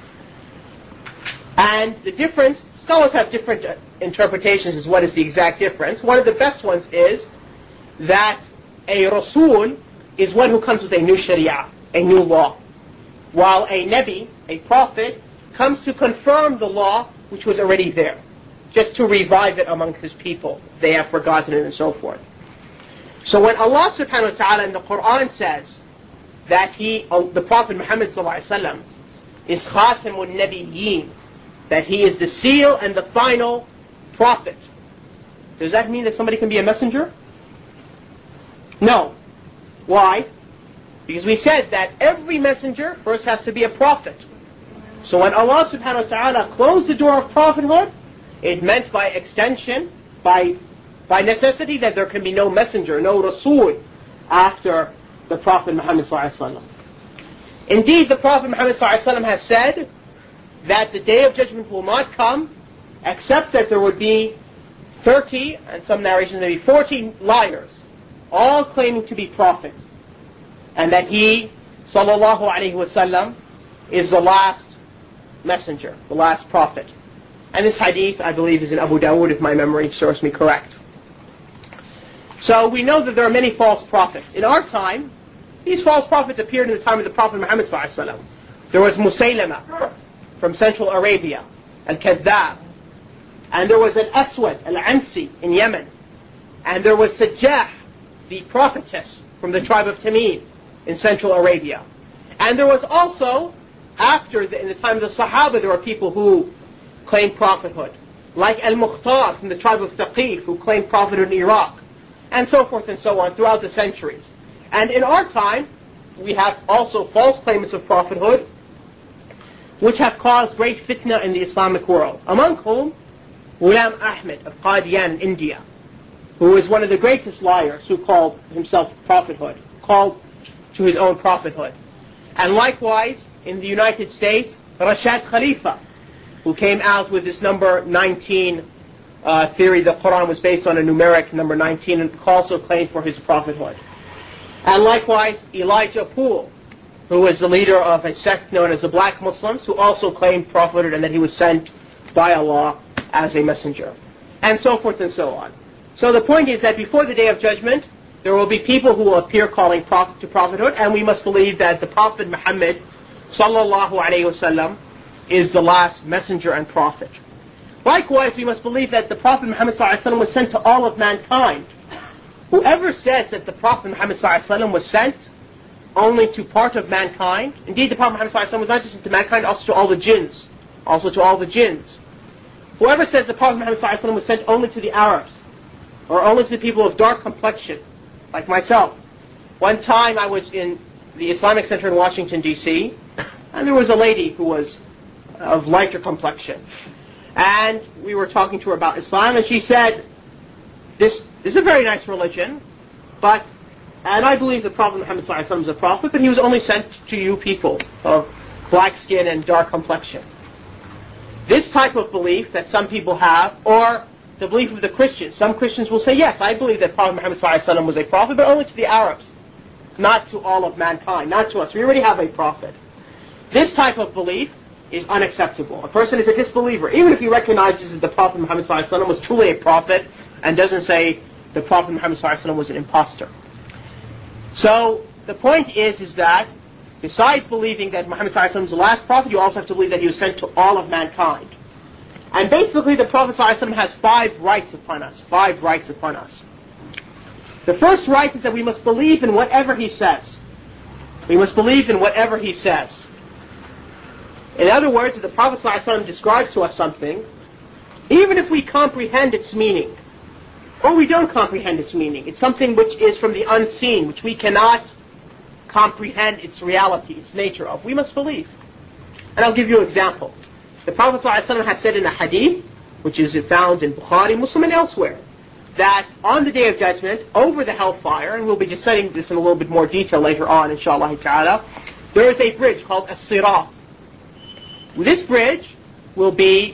[SPEAKER 2] And the difference, scholars have different uh, interpretations as what is the exact difference. One of the best ones is that a Rasul is one who comes with a new Sharia, a new law, while a Nabi, a prophet, comes to confirm the law which was already there, just to revive it among his people. They have forgotten it and so forth. So when Allah subhanahu wa ta'ala in the Quran says that he, uh, the Prophet Muhammad sallallahu alaihi wasallam is Khatamun Nabiyyin, that he is the seal and the final prophet, does that mean that somebody can be a messenger? No. Why? Because we said that every messenger first has to be a prophet. So when Allah subhanahu wa ta'ala closed the door of prophethood, it meant by extension, by by necessity, that there can be no messenger, no Rasul after the Prophet Muhammad sallallahu alaihi wasallam. Indeed, the Prophet Muhammad sallallahu alaihi wasallam has said that the day of judgment will not come except that there would be thirty, and some narrations maybe forty liars, all claiming to be prophets, and that he, sallallahu alaihi wasallam, is the last messenger, the last prophet. And this hadith, I believe, is in Abu Dawood, if my memory serves me correct. So we know that there are many false prophets. In our time, these false prophets appeared in the time of the Prophet Muhammad sallallahu alaihi wasallam. There was Musaylama from Central Arabia, Al-Kadhab. And there was an Aswad, Al-Ansi, in Yemen. And there was Sajjah, the prophetess from the tribe of Tamim in Central Arabia. And there was also after, the, in the time of the Sahaba, there were people who claimed prophethood, like Al-Mukhtar from the tribe of Thaqif, who claimed prophethood in Iraq, and so forth and so on throughout the centuries. And in our time, we have also false claimants of prophethood, which have caused great fitna in the Islamic world, among whom Ghulam Ahmed of Qadian in India, who is one of the greatest liars, who called himself prophethood, called to his own prophethood. And likewise, in the United States, Rashad Khalifa, who came out with this number nineteen uh, theory. The Quran was based on a numeric number nineteen, and also claimed for his prophethood. And likewise, Elijah Poole, who was the leader of a sect known as the Black Muslims, who also claimed prophethood and that he was sent by Allah as a messenger, and so forth and so on. So the point is that before the Day of Judgment, there will be people who will appear calling prophet to prophethood, and we must believe that the Prophet Muhammad sallallahu alayhi wasallam is the last messenger and prophet. Likewise, we must believe that the Prophet Muhammad sallallahu alayhi wasallam was sent to all of mankind. Whoever says that the Prophet Muhammad sallallahu alayhi wasallam was sent only to part of mankind, indeed the Prophet Muhammad sallallahu alayhi wasallam was not just sent to mankind, also to all the jinns, also to all the jinns. Whoever says the Prophet Muhammad sallallahu alayhi wasallam was sent only to the Arabs, or only to the people of dark complexion, like myself. One time I was in the Islamic Center in Washington, D C, and there was a lady who was of lighter complexion. And we were talking to her about Islam, and she said, this, this is a very nice religion, but, and I believe the Prophet Muhammad sallallahu alaihi wasallam is a prophet, but he was only sent to you people of black skin and dark complexion. This type of belief that some people have, or the belief of the Christians, some Christians will say, yes, I believe that Prophet Muhammad sallallahu alaihi wasallam was a prophet, but only to the Arabs, not to all of mankind, not to us. We already have a prophet. This type of belief is unacceptable. A person is a disbeliever, even if he recognizes that the Prophet Muhammad sallallahu alaihi wasallam was truly a prophet and doesn't say the Prophet Muhammad sallallahu alaihi wasallam was an impostor. So the point is, is that besides believing that Muhammad sallallahu alaihi wasallam was the last prophet, you also have to believe that he was sent to all of mankind. And basically the Prophet sallallahu alaihi wasallam has five rights upon us, five rights upon us. The first right is that we must believe in whatever he says. We must believe in whatever he says. In other words, if the Prophet ﷺ describes to us something, even if we comprehend its meaning, or we don't comprehend its meaning, it's something which is from the unseen, which we cannot comprehend its reality, its nature of, we must believe. And I'll give you an example. The Prophet ﷺ has said in a hadith, which is found in Bukhari, Muslim, and elsewhere, that on the Day of Judgment, over the hellfire, and we'll be just studying this in a little bit more detail later on, inshallah ta'ala, there is a bridge called As-Sirat. This bridge will be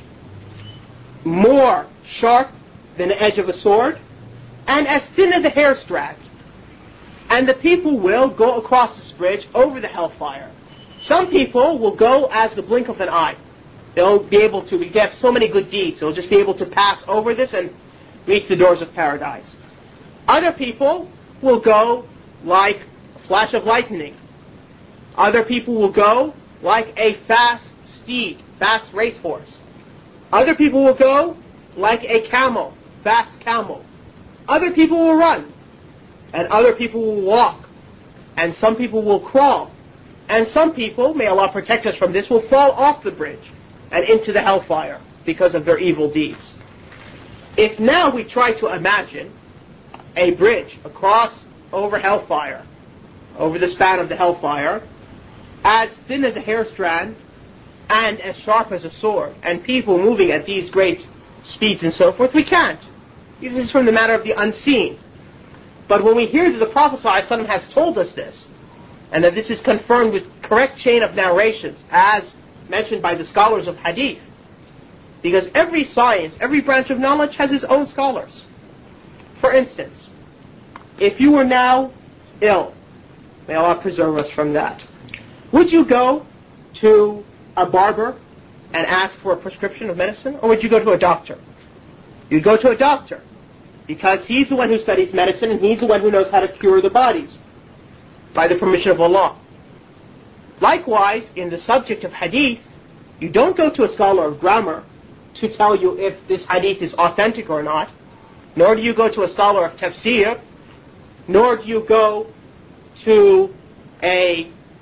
[SPEAKER 2] more sharp than the edge of a sword and as thin as a hair strand. And the people will go across this bridge over the hellfire. Some people will go as the blink of an eye. They'll be able to, because they have so many good deeds, they'll just be able to pass over this and reach the doors of paradise. Other people will go like a flash of lightning. Other people will go like a fast steed, fast racehorse. Other people will go like a camel, fast camel. Other people will run. And other people will walk. And some people will crawl. And some people, may Allah protect us from this, will fall off the bridge and into the hellfire because of their evil deeds. If now we try to imagine a bridge across over hellfire, over the span of the hellfire, as thin as a hair strand and as sharp as a sword, and people moving at these great speeds and so forth, we can't. This is from the matter of the unseen. But when we hear that the Prophet ﷺ has told us this, and that this is confirmed with correct chain of narrations, as mentioned by the scholars of hadith, because every science, every branch of knowledge has its own scholars. For instance, if you were now ill, may Allah preserve us from that, would you go to a barber and ask for a prescription of medicine, or would you go to a doctor? You'd go to a doctor, because he's the one who studies medicine, and he's the one who knows how to cure the bodies by the permission of Allah. Likewise, in the subject of hadith, you don't go to a scholar of grammar to tell you if this hadith is authentic or not, nor do you go to a scholar of tafsir, nor do you go to a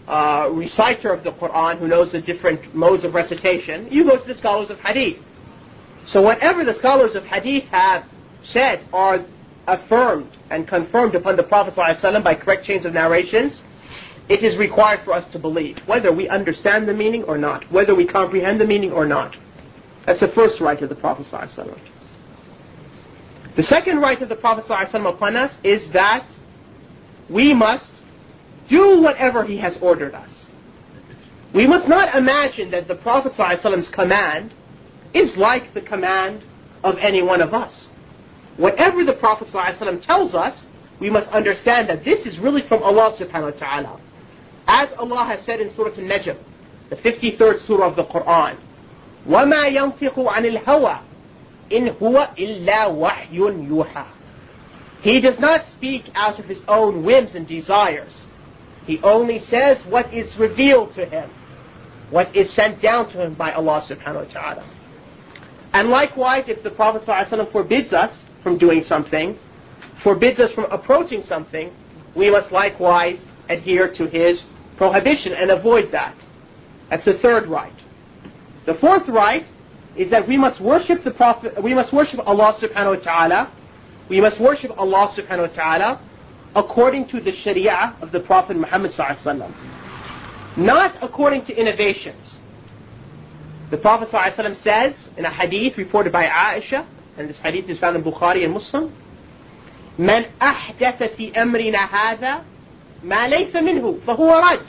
[SPEAKER 2] uh, reciter of the Quran who knows the different modes of recitation. You go to the scholars of hadith. So whatever the scholars of hadith have said are affirmed and confirmed upon the Prophet ﷺ by correct chains of narrations, it is required for us to believe, whether we understand the meaning or not, whether we comprehend the meaning or not. That's the first right of the Prophet ﷺ. The second right of the Prophet ﷺ upon us is that we must do whatever he has ordered us. We must not imagine that the Prophet ﷺ's command is like the command of any one of us. Whatever the Prophet ﷺ tells us, we must understand that this is really from Allah subhanahu wa ta'ala. As Allah has said in Surah Al-Najm, the fifty-third surah of the Quran, وَمَا يَنْطِقُ عَنِ الْهَوَىٰ إِنْ هُوَ إِلَّا وَحْيٌ يُوحَىٰ. He does not speak out of his own whims and desires. He only says what is revealed to him, what is sent down to him by Allah subhanahu wa ta'ala. And likewise, if the Prophet ﷺ forbids us from doing something, forbids us from approaching something, we must likewise adhere to his prohibition and avoid that. That's the third right. The fourth right is that we must worship the Prophet, we must worship Allah subhanahu wa ta'ala, we must worship Allah subhanahu wa ta'ala according to the Sharia of the Prophet Muhammad sallallahu alaihi wasallam, not according to innovations. The Prophet sallallahu alaihi wasallam says in a hadith reported by Aisha, and this hadith is found in Bukhari and Muslim, من أحدث في أمرنا هذا ما ليس منه فهو رد.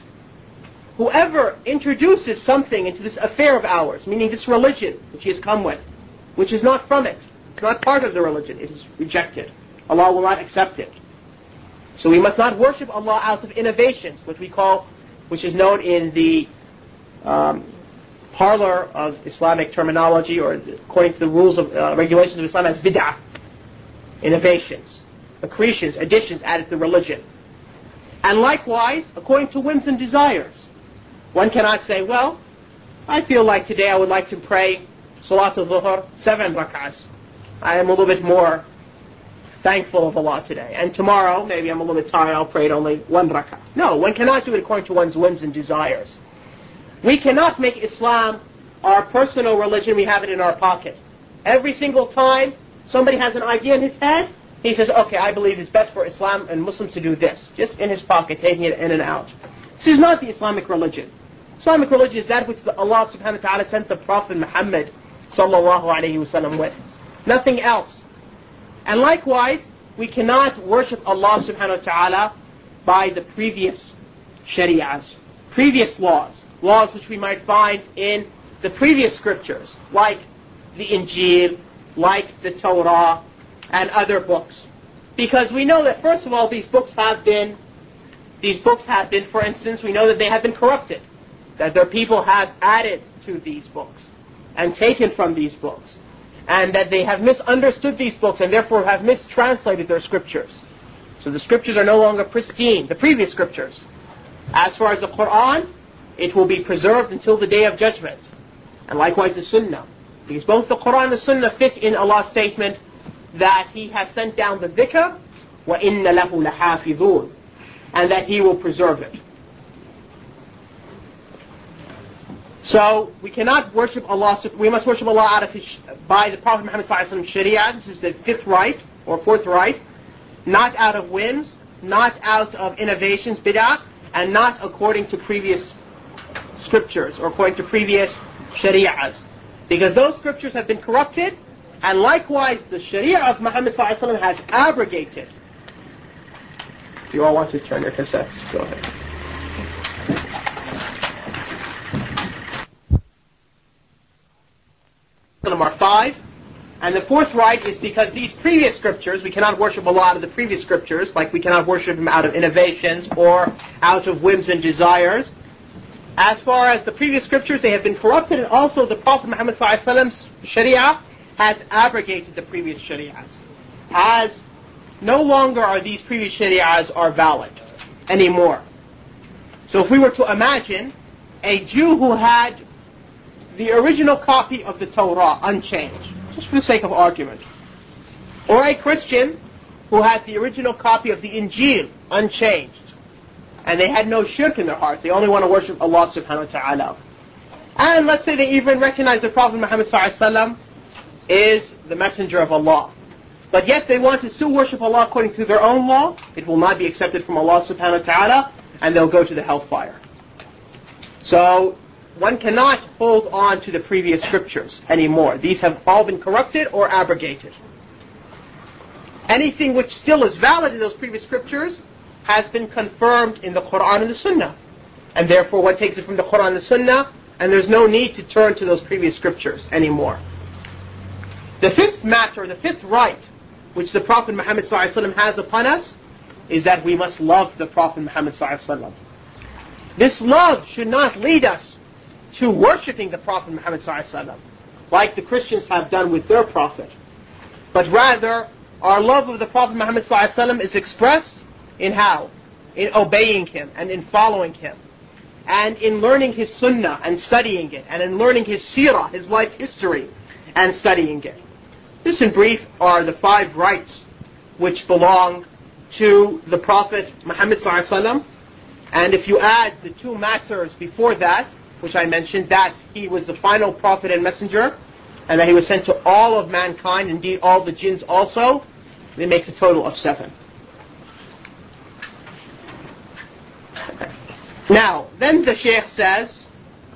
[SPEAKER 2] Whoever introduces something into this affair of ours, meaning this religion which he has come with, which is not from it, it's not part of the religion, it is rejected. Allah will not accept it. So we must not worship Allah out of innovations, what we call, which is known in the um, parlor of Islamic terminology, or according to the rules of uh, regulations of Islam, as bid'ah, innovations, accretions, additions added to religion. And likewise, according to whims and desires. One cannot say, well, I feel like today I would like to pray Salatul Dhuhr, seven rak'ahs. I am a little bit more thankful of Allah today. And tomorrow, maybe I'm a little bit tired, I'll pray it only one rak'ah. No, one cannot do it according to one's whims and desires. We cannot make Islam our personal religion, we have it in our pocket. Every single time somebody has an idea in his head, he says, okay, I believe it's best for Islam and Muslims to do this. Just in his pocket, taking it in and out. This is not the Islamic religion. Islamic religion is that which the Allah subhanahu wa ta'ala sent the Prophet Muhammad sallallahu alayhi wa sallam with. Nothing else. And likewise, we cannot worship Allah subhanahu wa ta'ala by the previous shari'ahs, previous laws, laws which we might find in the previous scriptures, like the Injil, like the Torah, and other books. Because we know that, first of all, these books have been, these books have been, for instance, we know that they have been corrupted, that their people have added to these books and taken from these books, and that they have misunderstood these books and therefore have mistranslated their scriptures. So the scriptures are no longer pristine, the previous scriptures. As far as the Quran, it will be preserved until the day of judgment. And likewise the Sunnah. Because both the Quran and the Sunnah fit in Allah's statement that He has sent down the dhikr, وَإِنَّ لَهُ لَحَافِظُونَ, and that He will preserve it. So we cannot worship Allah, we must worship Allah out of his, by the Prophet Muhammad sallallahu alaihi wasallam Sharia. This is the fifth right, or fourth right. Not out of whims, not out of innovations, bid'ah, and not according to previous scriptures, or according to previous Shari'ahs. Because those scriptures have been corrupted, and likewise the Sharia of Muhammad sallallahu alaihi wasallam has abrogated. If you all want to turn your cassettes, go ahead. Are five, and the fourth right is because these previous scriptures, we cannot worship Allah out of the previous scriptures, like we cannot worship Him out of innovations or out of whims and desires. As far as the previous scriptures, they have been corrupted, and also the Prophet Muhammad sallallahu alaihi wasallam's Sharia has abrogated the previous Shari'ahs. As no longer are these previous Shari'ahs are valid anymore. So if we were to imagine a Jew who had the original copy of the Torah unchanged, just for the sake of argument, or a Christian who had the original copy of the Injil unchanged, and they had no shirk in their hearts. They only want to worship Allah subhanahu wa ta'ala. And let's say they even recognize the Prophet Muhammad sallallahu alaihi wasallam is the messenger of Allah. But yet they want to still worship Allah according to their own law. It will not be accepted from Allah subhanahu wa ta'ala, and they'll go to the hellfire. So one cannot hold on to the previous scriptures anymore. These have all been corrupted or abrogated. Anything which still is valid in those previous scriptures has been confirmed in the Quran and the Sunnah. And therefore one takes it from the Quran and the Sunnah, and there's no need to turn to those previous scriptures anymore. The fifth matter, the fifth right, which the Prophet Muhammad sallallahu alaihi wasallam has upon us, is that we must love the Prophet Muhammad sallallahu alaihi wasallam. This love should not lead us to worshipping the Prophet Muhammad sallallahu alaihi wasallam, like the Christians have done with their Prophet. But rather, our love of the Prophet Muhammad sallallahu alaihi wasallam is expressed in how? In obeying him and in following him, and in learning his sunnah and studying it, and in learning his seerah, his life history, and studying it. This in brief are the five rights which belong to the Prophet Muhammad sallallahu alaihi wasallam. And if you add the two matters before that, which I mentioned, that he was the final prophet and messenger, and that he was sent to all of mankind, indeed all the jinns also, it makes a total of seven. Now, then the Shaykh says,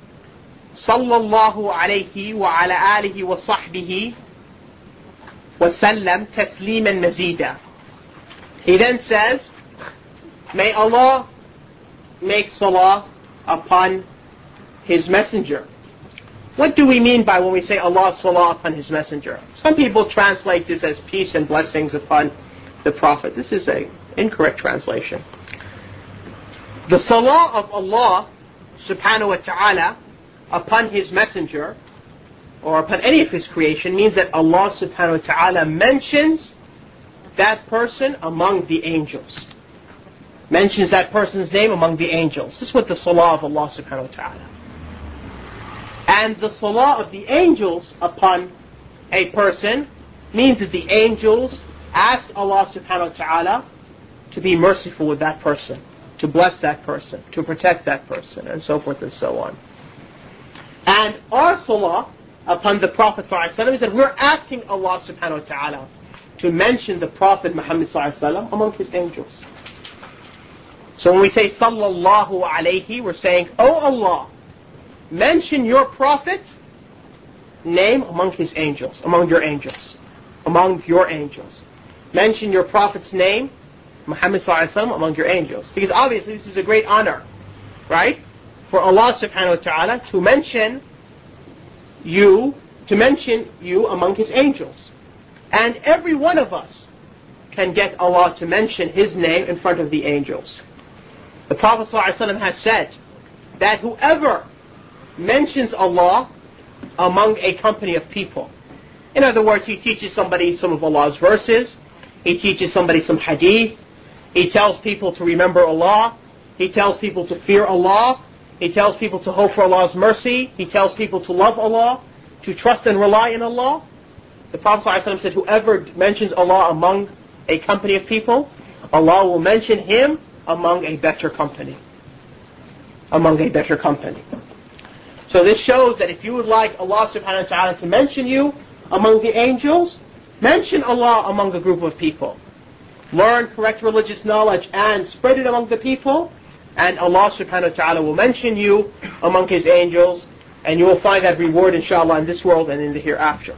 [SPEAKER 2] Sallallahu alayhi wa ala alihi wa sahbihi wa sallam tasliman mazida. He then says, may Allah make salah upon his messenger. What do we mean by when we say Allah salah upon his messenger? Some people translate this as peace and blessings upon the Prophet. This is an incorrect translation. The salah of Allah subhanahu wa ta'ala upon his messenger, or upon any of his creation, means that Allah subhanahu wa ta'ala mentions that person among the angels. Mentions that person's name among the angels. This is what the salah of Allah subhanahu wa ta'ala. And the salah of the angels upon a person means that the angels ask Allah subhanahu wa ta'ala to be merciful with that person, to bless that person, to protect that person, and so forth and so on. And our salah upon the Prophet sallallahu alaihi wasallam is that we're asking Allah subhanahu wa ta'ala to mention the Prophet Muhammad sallallahu alaihi wasallam among his angels. So when we say sallallahu alayhi, we're saying, oh Allah, mention your Prophet name among his angels, among your angels, among your angels. Mention your Prophet's name, Muhammad sallallahu alaihi wasallam, among your angels. Because obviously this is a great honor, right? For Allah subhanahu wa ta'ala to mention you, to mention you among his angels. And every one of us can get Allah to mention his name in front of the angels. The Prophet ﷺ has said that whoever mentions Allah among a company of people, in other words, he teaches somebody some of Allah's verses, he teaches somebody some hadith, he tells people to remember Allah, he tells people to fear Allah, he tells people to hope for Allah's mercy, he tells people to love Allah, to trust and rely in Allah. The Prophet ﷺ said, whoever mentions Allah among a company of people, Allah will mention him among a better company. Among a better company. So this shows that if you would like Allah subhanahu wa ta'ala to mention you among the angels, mention Allah among a group of people. Learn correct religious knowledge and spread it among the people, and Allah subhanahu wa ta'ala will mention you among his angels, and you will find that reward inshallah in this world and in the hereafter.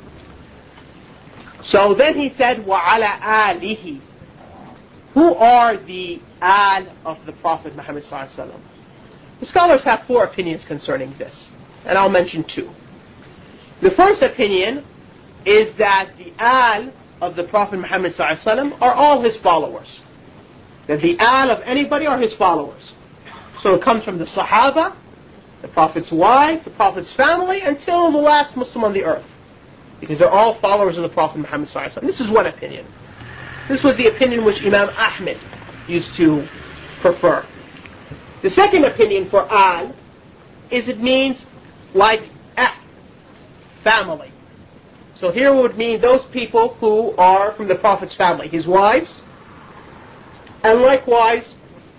[SPEAKER 2] So then he said, وَعَلَى آلِهِ. Who are the al of the Prophet Muhammad sallallahu alaihi wasallam? The scholars have four opinions concerning this, and I'll mention two. The first opinion is that the al of the Prophet Muhammad sallallahu alaihi wasallam are all his followers. That the al of anybody are his followers. So it comes from the Sahaba, the Prophet's wives, the Prophet's family, until the last Muslim on the earth. Because they're all followers of the Prophet Muhammad sallallahu alaihi wasallam. This is one opinion. This was the opinion which Imam Ahmed used to prefer. The second opinion for al is it means like ah, family. So here would mean those people who are from the Prophet's family, his wives, and likewise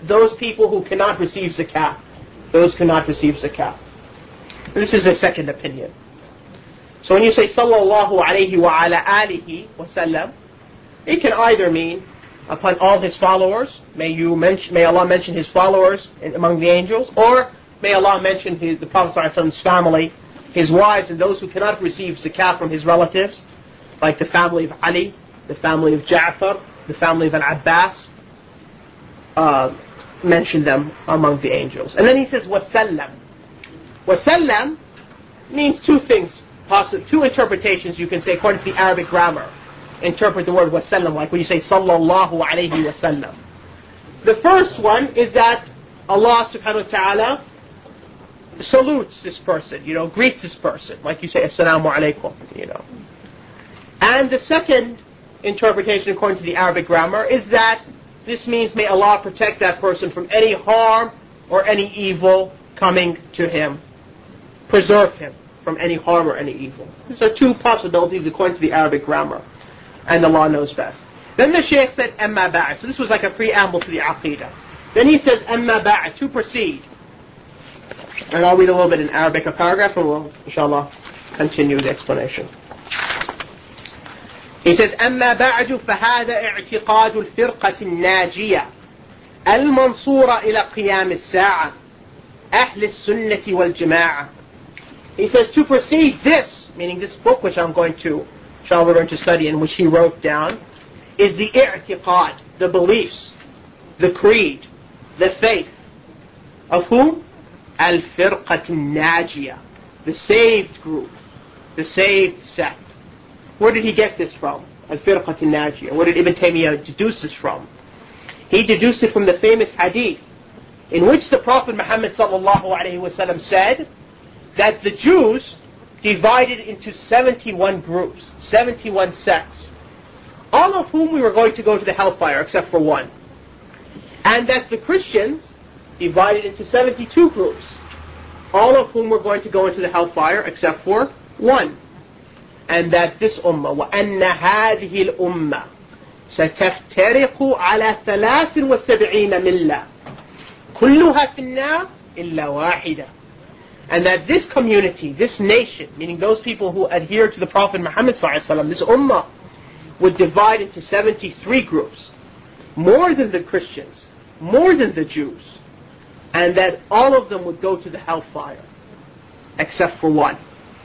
[SPEAKER 2] those people who cannot receive zakah. Those cannot receive zakah. This is a second opinion. So when you say sallallahu alayhi wa ala alihi wa sallam, it can either mean upon all his followers, may you mention, may Allah mention his followers in, among the angels, or may Allah mention his, the Prophet ﷺ's family, his wives, and those who cannot receive zakah from his relatives, like the family of Ali, the family of Ja'far, the family of Al-Abbas, uh, mention them among the angels. And then he says, وَسَلَّمْ. وَسَلَّمْ means two things, possible, two interpretations you can say according to the Arabic grammar. Interpret the word wasallam, like when you say sallallahu alayhi wasallam. The first one is that Allah subhanahu wa ta'ala salutes this person, you know, greets this person, like you say assalamu alaykum, you know. And the second interpretation according to the Arabic grammar is that this means may Allah protect that person from any harm or any evil coming to him. Preserve him from any harm or any evil. These are two possibilities according to the Arabic grammar. And Allah knows best. Then the Shaykh said, أَمَّا بَعْدْ. So this was like a preamble to the Aqidah. Then he says, أَمَّا بَعْدْ, to proceed. And I'll read a little bit in Arabic, a paragraph, and we'll, inshallah, continue the explanation. He says, أَمَّا بَعْدُ فَهَذَا اعْتِقَادُ الْفِرْقَةِ النَّاجِيَةِ الْمَنْصُورَ إِلَى قِيَامِ السَّاعَةِ أَهْلِ السُنَّةِ وَالْجَمَاعَةِ. He says, to proceed, this, meaning this book which I'm going to inshallah we're going to study, in which he wrote down, is the i'tiqad, the beliefs, the creed, the faith of whom? Al-firqat al-najiyah, the saved group, the saved sect. Where did he get this from? Al-firqat al-najiyah. Where did Ibn Taymiyyah deduce this from? He deduced it from the famous hadith in which the Prophet Muhammad sallallahu alayhi wa sallam said that the Jews divided into seventy-one groups, seventy-one sects, all of whom we were going to go to the hellfire except for one. And that the Christians divided into seventy-two groups, all of whom were going to go into the hellfire except for one. And that this ummah, وَأَنَّ هَذِهِ الْأُمَّةِ سَتَفْتَرِقُ عَلَى ثَلَاثٍ وَسَبْعِينَ مِلَّةٍ كُلُّهَا فِي النَّارِ إِلَّا وَاحِدَةٍ. And that this community, this nation, meaning those people who adhere to the Prophet Muhammad sallallahu alaihi wasallam, this ummah, would divide into seventy-three groups, more than the Christians, more than the Jews, and that all of them would go to the hellfire, except for one.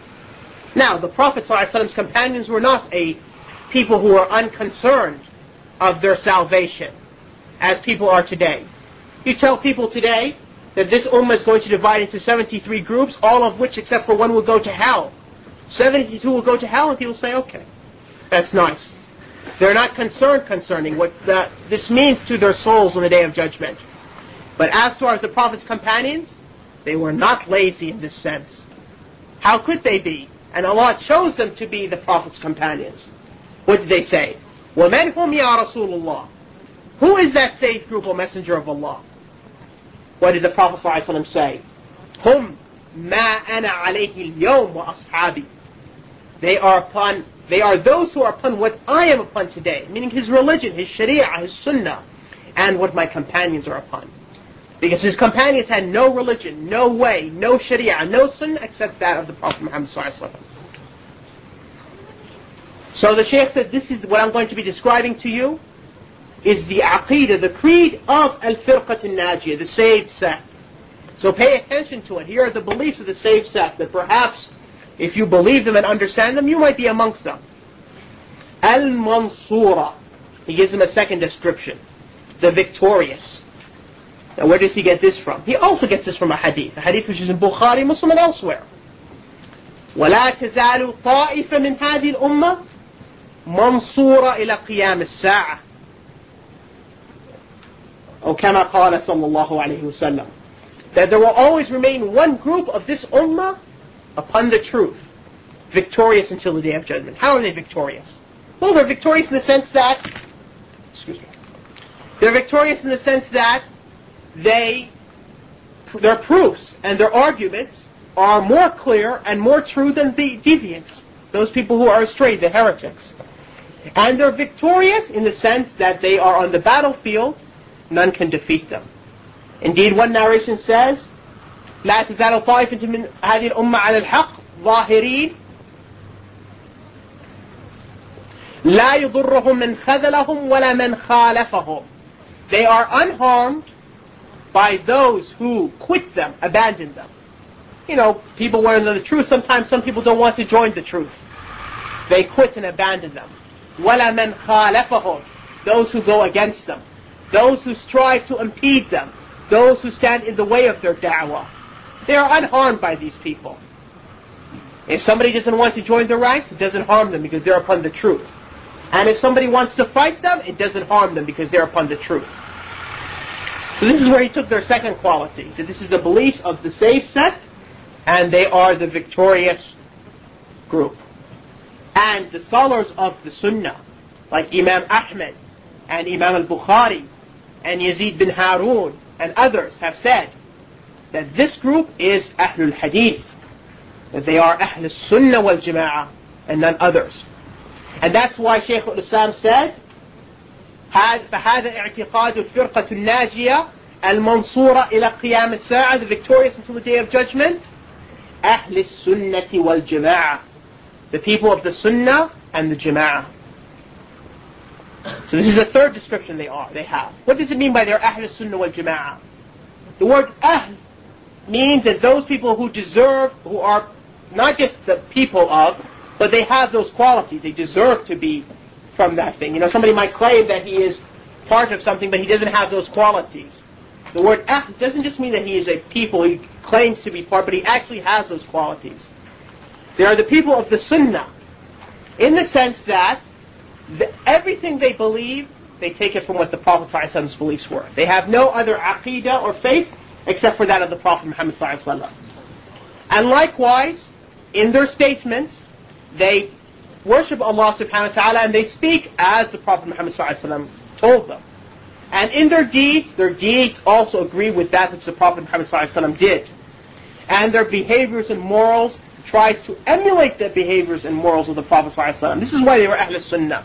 [SPEAKER 2] Now, the Prophet sallallahu alaihi wasallam's companions were not a people who are unconcerned of their salvation, as people are today. You tell people today that this ummah is going to divide into seventy-three groups, all of which except for one will go to hell. seventy-two will go to hell, and people say, okay, that's nice. They're not concerned concerning what the, this means to their souls on the Day of Judgment. But as far as the Prophet's companions, they were not lazy in this sense. How could they be? And Allah chose them to be the Prophet's companions. What did they say? وَمَنْ هُمْ يَا رَسُولُ اللَّهِ. Who is that saved group, O Messenger of Allah? What did the Prophet ﷺ say? Hum ma ana alayhi al-yawm wa ashabi. They are upon, they are those who are upon what I am upon today, meaning his religion, his sharia, his sunnah, and what my companions are upon. Because his companions had no religion, no way, no sharia, no sunnah except that of the Prophet Muhammad ﷺ. So the Shaykh said, this is what I'm going to be describing to you, is the aqidah, the creed of al-firqat al-najiyah, the saved sect. So pay attention to it. Here are the beliefs of the saved sect, that perhaps if you believe them and understand them, you might be amongst them. Al-mansura. He gives them a second description. The victorious. Now where does he get this from? He also gets this from a hadith. A hadith which is in Bukhari, Muslim, and elsewhere. وَلَا تَزَالُ طَائِفَ مِنْ هَذِهِ الْأُمَّةِ مَنْصُورَ إِلَى قِيَامِ السَّاعَةِ. Or كما قال صلى الله عليه وسلم, that there will always remain one group of this ummah upon the truth, victorious until the Day of Judgment. How are they victorious? Well, they're victorious in the sense that, excuse me, they're victorious in the sense that they, their proofs and their arguments are more clear and more true than the deviants, those people who are astray, the heretics. And they're victorious in the sense that they are on the battlefield, none can defeat them. Indeed, one narration says, لا تزال طائفة من هذه الأمة على الحق ظاهرين لا يضرهم من خذلهم ولا من خالفهم. They are unharmed by those who quit them, abandon them. You know, people want to know the truth. Sometimes some people don't want to join the truth. They quit and abandon them. وَلَا مَنْ خَالَفَهُمْ. Those who go against them. Those who strive to impede them. Those who stand in the way of their da'wah. They are unharmed by these people. If somebody doesn't want to join the ranks, it doesn't harm them because they're upon the truth. And if somebody wants to fight them, it doesn't harm them because they're upon the truth. So this is where he took their second quality. So this is the beliefs of the saved sect, and they are the victorious group. And the scholars of the Sunnah, like Imam Ahmed and Imam al-Bukhari and Yazid bin Harun and others have said that this group is Ahlul Hadith, that they are Ahlul Sunnah wal Jama'ah and none others. And that's why Shaykh al-Islam said, فهذا اعتقاد الفرقة الناجية المنصورة إلى قيام الساعة, the victorious until the day of judgment, أهل السنة والجماعة, the people of the Sunnah and the Jama'ah. So this is a third description they are, they have. What does it mean by their Ahl Sunnah wal Jama'ah? The word Ahl means that those people who deserve, who are not just the people of, but they have those qualities. They deserve to be from that thing. You know, somebody might claim that he is part of something, but he doesn't have those qualities. The word Ahl doesn't just mean that he is a people, he claims to be part, but he actually has those qualities. They are the people of the Sunnah, in the sense that the, everything they believe, they take it from what the Prophet ﷺ's beliefs were. They have no other aqidah or faith except for that of the Prophet Muhammad ﷺ. And likewise, in their statements, they worship Allah subhanahu wa ta'ala and they speak as the Prophet Muhammad ﷺ told them. And in their deeds, their deeds also agree with that which the Prophet Muhammad ﷺ did. And their behaviors and morals tries to emulate the behaviors and morals of the Prophet ﷺ. This is why they were Ahl Sunnah.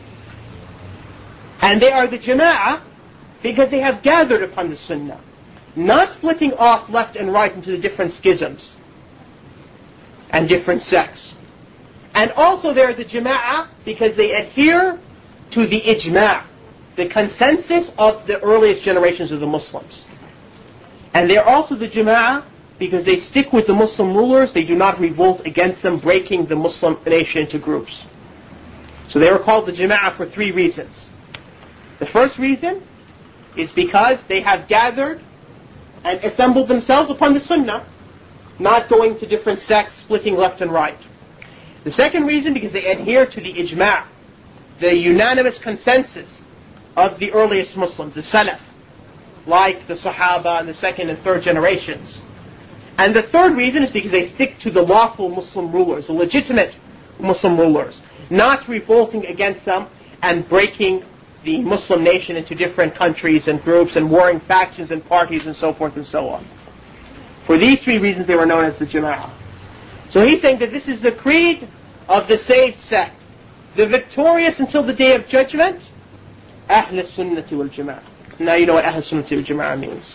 [SPEAKER 2] And they are the Jama'ah because they have gathered upon the Sunnah, not splitting off left and right into the different schisms and different sects. And also they are the Jama'ah because they adhere to the ijma', the consensus of the earliest generations of the Muslims. And they are also the Jama'ah because they stick with the Muslim rulers, they do not revolt against them, breaking the Muslim nation into groups. So they were called the Jama'ah for three reasons. The first reason is because they have gathered and assembled themselves upon the Sunnah, not going to different sects, splitting left and right. The second reason, because they adhere to the ijma', the unanimous consensus of the earliest Muslims, the Salaf, like the Sahaba and the second and third generations. And the third reason is because they stick to the lawful Muslim rulers, the legitimate Muslim rulers, not revolting against them and breaking the Muslim nation into different countries and groups and warring factions and parties and so forth and so on. For these three reasons they were known as the Jama'ah. So he's saying that this is the creed of the saved sect, the victorious until the day of judgment, Ahl Sunnah wal Jama'ah. Now you know what Ahl Sunnah wal Jama'ah means.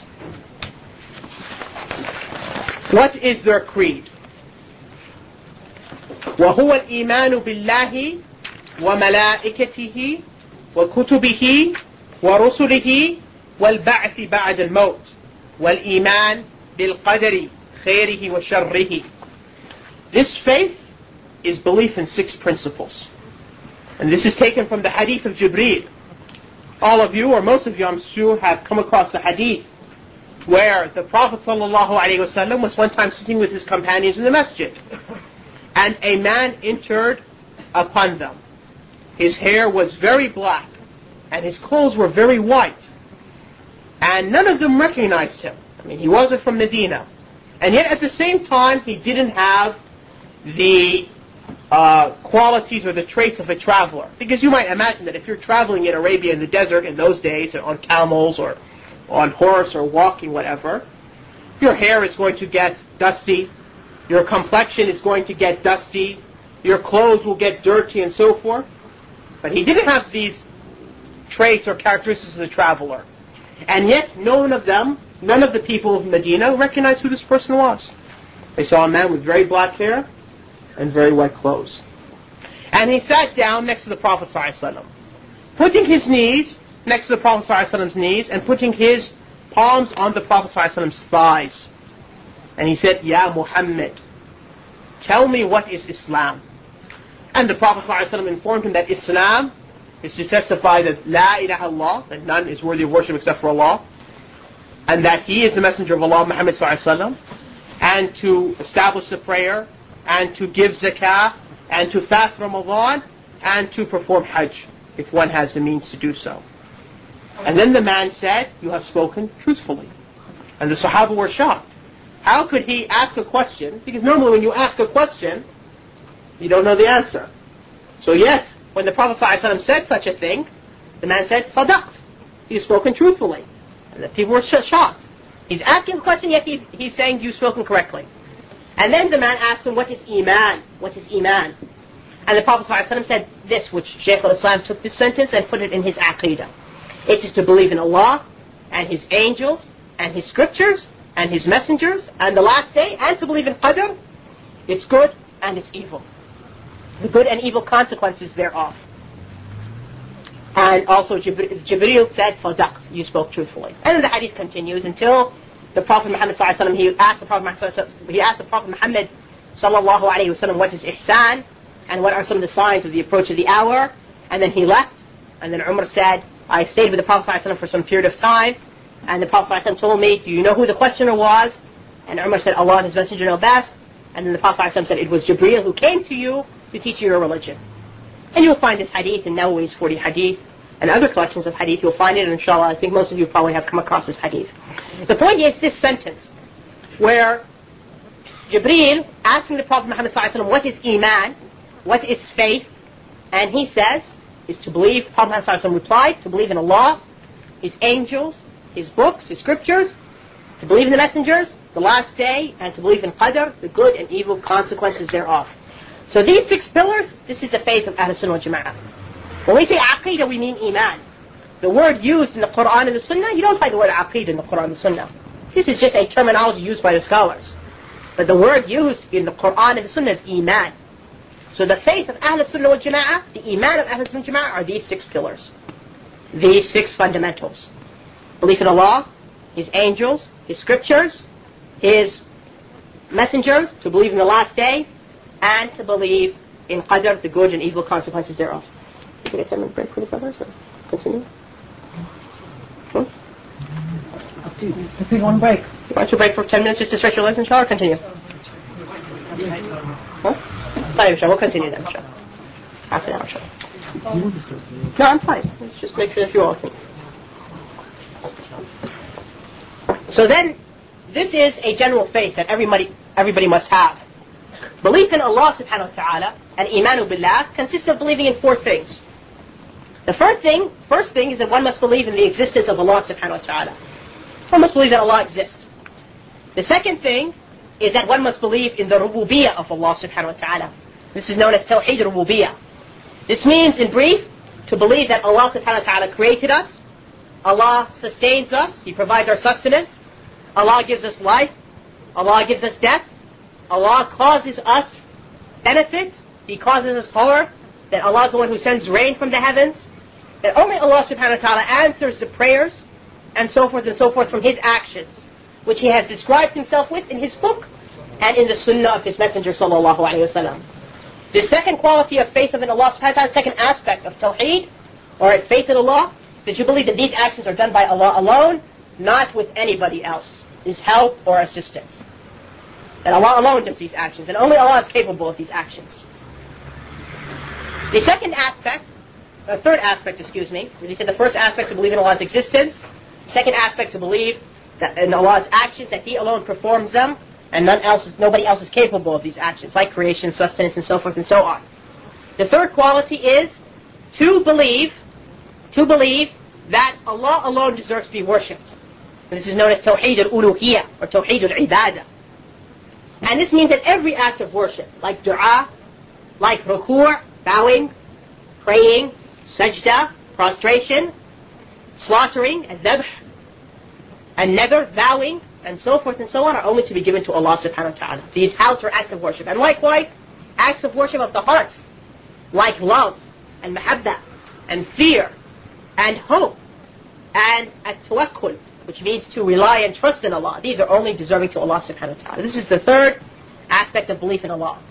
[SPEAKER 2] What is their creed? وهو الإيمان بالله وملائكته وكتبه ورسله والبعث بعد الموت والإيمان بالقدر خيره وشره. This faith is belief in six principles. And this is taken from the hadith of Jibreel. All of you, or most of you I'm sure, have come across the hadith where the Prophet ﷺ was one time sitting with his companions in the masjid. And a man entered upon them. His hair was very black, and his clothes were very white. And none of them recognized him. I mean, he wasn't from Medina. And yet at the same time, he didn't have the uh, qualities or the traits of a traveler. Because you might imagine that if you're traveling in Arabia in the desert in those days, on camels or on horse or walking, whatever, your hair is going to get dusty, your complexion is going to get dusty, your clothes will get dirty and so forth. But he didn't have these traits or characteristics of the traveler. And yet no one of them none of the people of Medina recognized who this person was. They saw a man with very black hair and very white clothes. And he sat down next to the Prophet ﷺ, putting his knees next to the Prophet ﷺ's knees and putting his palms on the Prophet ﷺ's thighs. And he said, Ya Muhammad, tell me what is Islam. And the Prophet ﷺ informed him that Islam is to testify that La ilaha illallah, that none is worthy of worship except for Allah, and that he is the messenger of Allah, Muhammad ﷺ, and to establish the prayer, and to give zakah, and to fast Ramadan, and to perform hajj, if one has the means to do so. And then the man said, you have spoken truthfully. And the Sahaba were shocked. How could he ask a question? Because normally when you ask a question, you don't know the answer. So yet, when the Prophet ﷺ said such a thing, the man said, Sadaqt. You've spoken truthfully. And the people were sh- shocked. He's asking a question, yet he's, he's saying you've spoken correctly. And then the man asked him, what is Iman? What is Iman? And the Prophet ﷺ said this, which Shaykh al-Islam took this sentence and put it in his Aqidah. It is to believe in Allah, and His angels, and His scriptures, and His messengers, and the last day, and to believe in Qadr, its good and its evil. The good and evil consequences thereof. And also Jibreel, Jibreel said, Sadaqt, you spoke truthfully. And then the hadith continues until the Prophet Muhammad sallallahu alaihi wasallam, he asked the Prophet Muhammad, he asked the Prophet Muhammad sallallahu alaihi wasallam, what is ihsan, and what are some of the signs of the approach of the hour, and then he left. And then Umar said, I stayed with the Prophet sallallahu alaihi wasallam for some period of time, and the Prophet sallallahu alaihi wasallam told me, do you know who the questioner was? And Umar said, Allah and His Messenger know best. And then the Prophet sallallahu alaihi wasallam said, it was Jibreel who came to you to teach you your religion. And you'll find this hadith in Nawawi's forty hadith, and other collections of hadith. You'll find it, and inshallah, I think most of you probably have come across this hadith. The point is this sentence, where Jibreel asking the Prophet Muhammad sallallahu alaihi wasallam, what is Iman? What is faith? And he says, is to believe, Prophet Muhammad sallallahu alaihi wasallam replied, to believe in Allah, His angels, His books, His scriptures, to believe in the messengers, the last day, and to believe in Qadr, the good and evil consequences thereof. So these six pillars, this is the faith of Ahl Sunnah wal Jama'ah. When we say Aqidah, we mean Iman. The word used in the Quran and the Sunnah, you don't find the word Aqidah in the Quran and the Sunnah. This is just a terminology used by the scholars. But the word used in the Quran and the Sunnah is Iman. So the faith of Ahl Sunnah wal Jama'ah, the Iman of Ahl Sunnah wal Jama'ah are these six pillars. These six fundamentals. Belief in Allah, His angels, His scriptures, His messengers, to believe in the last day, and to believe in Qadr, the good and evil consequences thereof. Can we get a ten minute break for the brothers, or continue? Hmm?
[SPEAKER 1] If you want a break.
[SPEAKER 2] You want to break for ten minutes just to stretch your legs, inshallah, or continue? Huh? Fine, inshallah, we'll continue then, inshallah. Half an hour, inshallah. No, I'm fine. Let's just make sure that you all can. So then, this is a general faith that everybody, everybody must have. Belief in Allah subhanahu wa ta'ala and Imanu billah consists of believing in four things. The first thing, first thing is that one must believe in the existence of Allah subhanahu wa ta'ala. One must believe that Allah exists. The second thing is that one must believe in the rububiyyah of Allah subhanahu wa ta'ala. This is known as Tawheed rububiyyah. This means, in brief, to believe that Allah subhanahu wa ta'ala created us, Allah sustains us, He provides our sustenance, Allah gives us life, Allah gives us death, Allah causes us benefit, He causes us harm, that Allah is the one who sends rain from the heavens, that only Allah subhanahu wa ta'ala answers the prayers, and so forth and so forth from His actions, which He has described Himself with in His book and in the sunnah of His Messenger sallallahu alayhi wa sallam. The second quality of faith in Allah subhanahu wa ta'ala, the second aspect of Tawheed, or faith in Allah, is that you believe that these actions are done by Allah alone, not with anybody else, His help or assistance. That Allah alone does these actions, and only Allah is capable of these actions. The second aspect, the third aspect, excuse me, as He said, the first aspect to believe in Allah's existence, the second aspect to believe that in Allah's actions, that He alone performs them, and none else is, nobody else is capable of these actions, like creation, sustenance, and so forth and so on. The third quality is to believe, to believe that Allah alone deserves to be worshipped. And this is known as Tawheed al-Uluhiyyah, or Tawheed al-Ibadah. And this means that every act of worship, like dua, like ruku', bowing, praying, sajda, prostration, slaughtering, and dhabh, and nether, vowing, and so forth and so on are only to be given to Allah subhanahu wa ta'ala. These houds are acts of worship. And likewise, acts of worship of the heart, like love, and mahabba, and fear, and hope, and at-tawakkul, which means to rely and trust in Allah. These are only deserving to Allah subhanahu wa ta'ala. This is the third aspect of belief in Allah.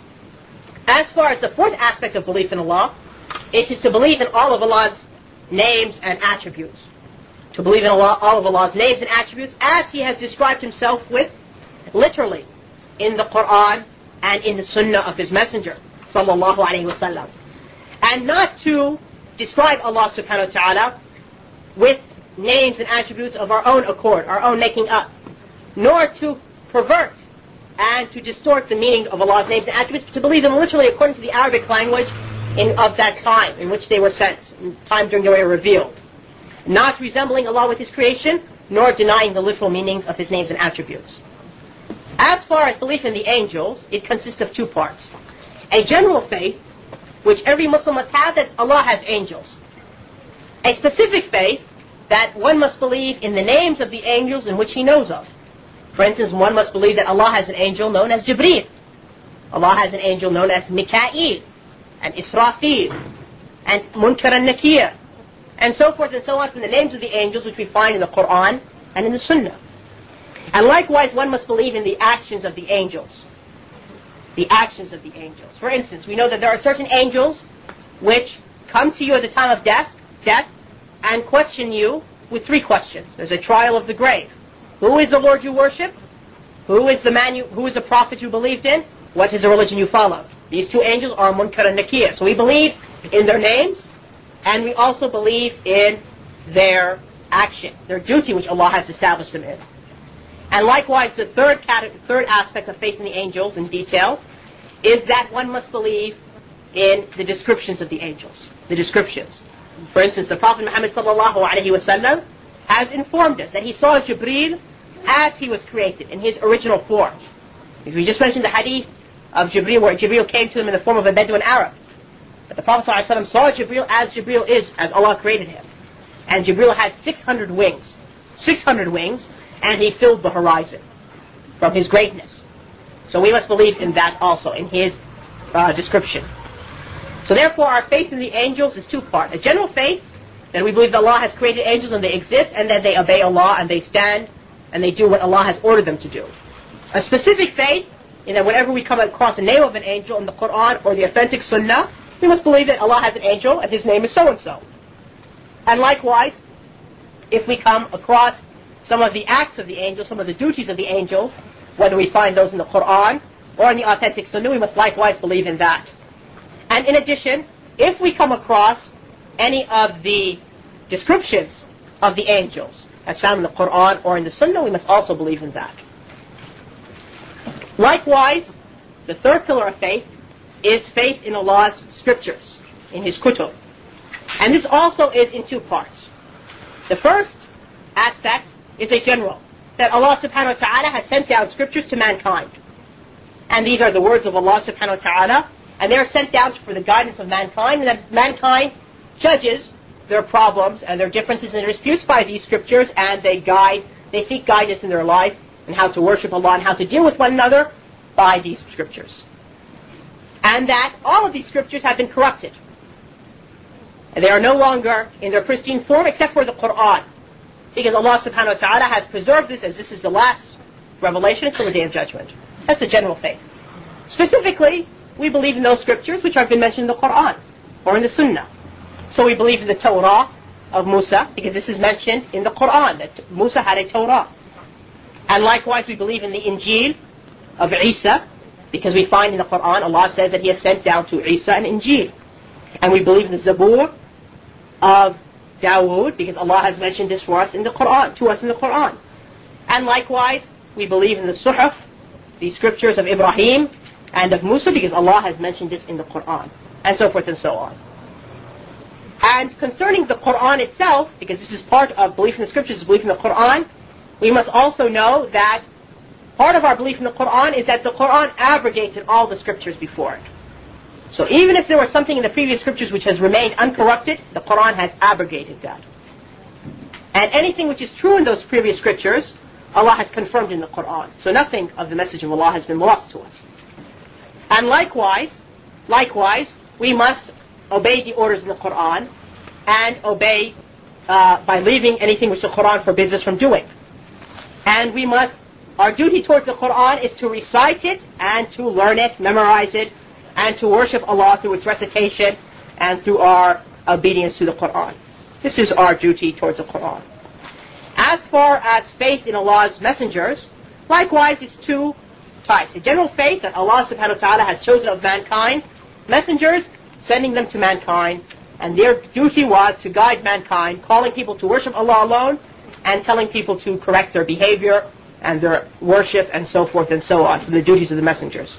[SPEAKER 2] As far as the fourth aspect of belief in Allah, it is to believe in all of Allah's names and attributes. To believe in Allah, all of Allah's names and attributes as He has described Himself with, literally, in the Quran and in the Sunnah of His Messenger, sallallahu alayhi wa sallam. And not to describe Allah subhanahu wa ta'ala with names and attributes of our own accord, our own making up, nor to pervert and to distort the meaning of Allah's names and attributes, but to believe them literally according to the Arabic language in, of that time in which they were sent, time during they were revealed. Not resembling Allah with His creation, nor denying the literal meanings of His names and attributes. As far as belief in the angels, it consists of two parts. A general faith, which every Muslim must have, that Allah has angels. A specific faith, that one must believe in the names of the angels in which He knows of. For instance, one must believe that Allah has an angel known as Jibreel. Allah has an angel known as Mika'il, and Israfil, and Munkar and Nakir, and so forth and so on from the names of the angels which we find in the Quran and in the Sunnah. And likewise, one must believe in the actions of the angels. The actions of the angels. For instance, we know that there are certain angels which come to you at the time of death, death and question you with three questions. There's a trial of the grave. Who is the Lord you worshipped? Who is the man you, who is the prophet you believed in? What is the religion you followed? These two angels are Munkar and Nakir. So we believe in their names, and we also believe in their action, their duty which Allah has established them in. And likewise, the third category, third aspect of faith in the angels in detail is that one must believe in the descriptions of the angels. The descriptions. For instance, the Prophet Muhammad sallallahu alaihi wasallam has informed us that he saw Jibreel as he was created, in his original form. Because we just mentioned the hadith of Jibreel, where Jibreel came to him in the form of a Bedouin Arab. But the Prophet ﷺ saw Jibreel as Jibreel is, as Allah created him. And Jibreel had six hundred wings. six hundred wings, and he filled the horizon from his greatness. So we must believe in that also, in his uh, description. So therefore, our faith in the angels is two-part. A general faith, that we believe that Allah has created angels and they exist, and that they obey Allah and they stand and they do what Allah has ordered them to do. A specific faith, in that whenever we come across the name of an angel in the Quran or the authentic Sunnah, we must believe that Allah has an angel and His name is so-and-so. And likewise, if we come across some of the acts of the angels, some of the duties of the angels, whether we find those in the Quran or in the authentic Sunnah, we must likewise believe in that. And in addition, if we come across any of the descriptions of the angels as found in the Quran or in the Sunnah, we must also believe in that. Likewise, the third pillar of faith is faith in Allah's scriptures, in His kutub. And this also is in two parts. The first aspect is a general, that Allah subhanahu wa ta'ala has sent down scriptures to mankind. And these are the words of Allah subhanahu wa ta'ala, and they are sent down for the guidance of mankind, and that mankind judges their problems and their differences and disputes by these scriptures, and they guide, they seek guidance in their life and how to worship Allah and how to deal with one another by these scriptures. And that all of these scriptures have been corrupted. And they are no longer in their pristine form except for the Quran. Because Allah subhanahu wa ta'ala has preserved this as this is the last revelation until the Day of Judgment. That's the general faith. Specifically, we believe in those scriptures which have been mentioned in the Quran or in the Sunnah. So we believe in the Torah of Musa, because this is mentioned in the Quran, that Musa had a Torah. And likewise we believe in the Injil of Isa, because we find in the Quran Allah says that He has sent down to Isa an Injil. And we believe in the Zabur of Dawood, because Allah has mentioned this for us in the Quran, to us in the Quran. And likewise we believe in the Suhuf, the scriptures of Ibrahim and of Musa, because Allah has mentioned this in the Quran, and so forth and so on. And concerning the Quran itself, because this is part of belief in the scriptures, is belief in the Quran, we must also know that part of our belief in the Quran is that the Quran abrogated all the scriptures before it. So even if there was something in the previous scriptures which has remained uncorrupted, the Quran has abrogated that. And anything which is true in those previous scriptures, Allah has confirmed in the Quran. So nothing of the message of Allah has been lost to us. And likewise, likewise, we must obey the orders in the Quran and obey uh, by leaving anything which the Quran forbids us from doing. And we must, our duty towards the Quran is to recite it and to learn it, memorize it, and to worship Allah through its recitation and through our obedience to the Quran. This is our duty towards the Quran. As far as faith in Allah's messengers, likewise it's two types. A general faith that Allah subhanahu wa ta'ala has chosen of mankind, messengers, sending them to mankind, and their duty was to guide mankind, calling people to worship Allah alone, and telling people to correct their behavior and their worship and so forth and so on, from the duties of the messengers.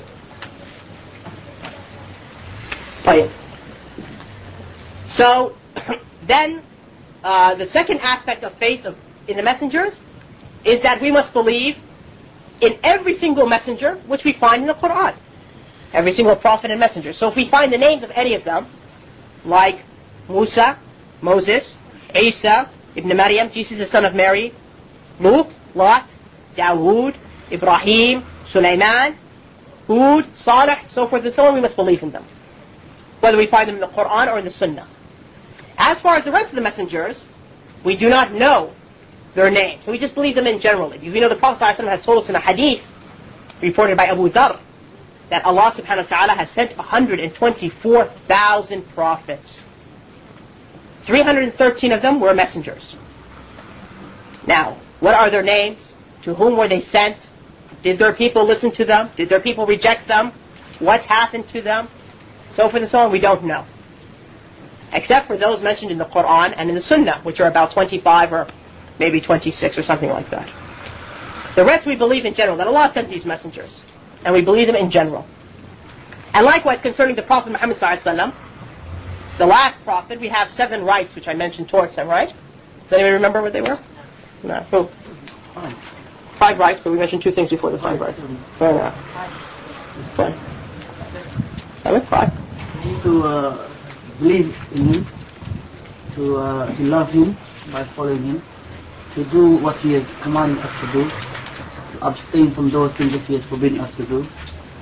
[SPEAKER 2] So, then, uh, the second aspect of faith of, in the messengers is that we must believe in every single messenger which we find in the Quran. Every single prophet and messenger. So if we find the names of any of them, like Musa, Moses, Isa, Ibn Maryam, Jesus the son of Mary, Lut, Lot, Dawood, Ibrahim, Sulaiman, Hud, Salih, so forth and so on, we must believe in them. Whether we find them in the Quran or in the Sunnah. As far as the rest of the messengers, we do not know their names. So we just believe them in generally. Because we know the Prophet ﷺ has told us in a hadith, reported by Abu Dharr, that Allah subhanahu wa ta'ala has sent one hundred twenty-four thousand prophets. three hundred thirteen of them were messengers. Now, what are their names? To whom were they sent? Did their people listen to them? Did their people reject them? What happened to them? So forth and so on, we don't know. Except for those mentioned in the Quran and in the Sunnah, which are about twenty-five or maybe twenty-six or something like that. The rest we believe in general, that Allah sent these messengers. And we believe them in general. And likewise, concerning the Prophet Muhammad sallallahu alaihi wasallam, the last prophet, we have seven rights which I mentioned towards him, right? Does anyone remember what they were? No. Who? Five. Five rights, but we mentioned two things before the five rights. Fair enough. Fine. Seven? Five?
[SPEAKER 3] To uh, believe in him, to, uh, to love him by following him, to do what he has commanded us to do, to abstain from those things that he has forbidden us to do.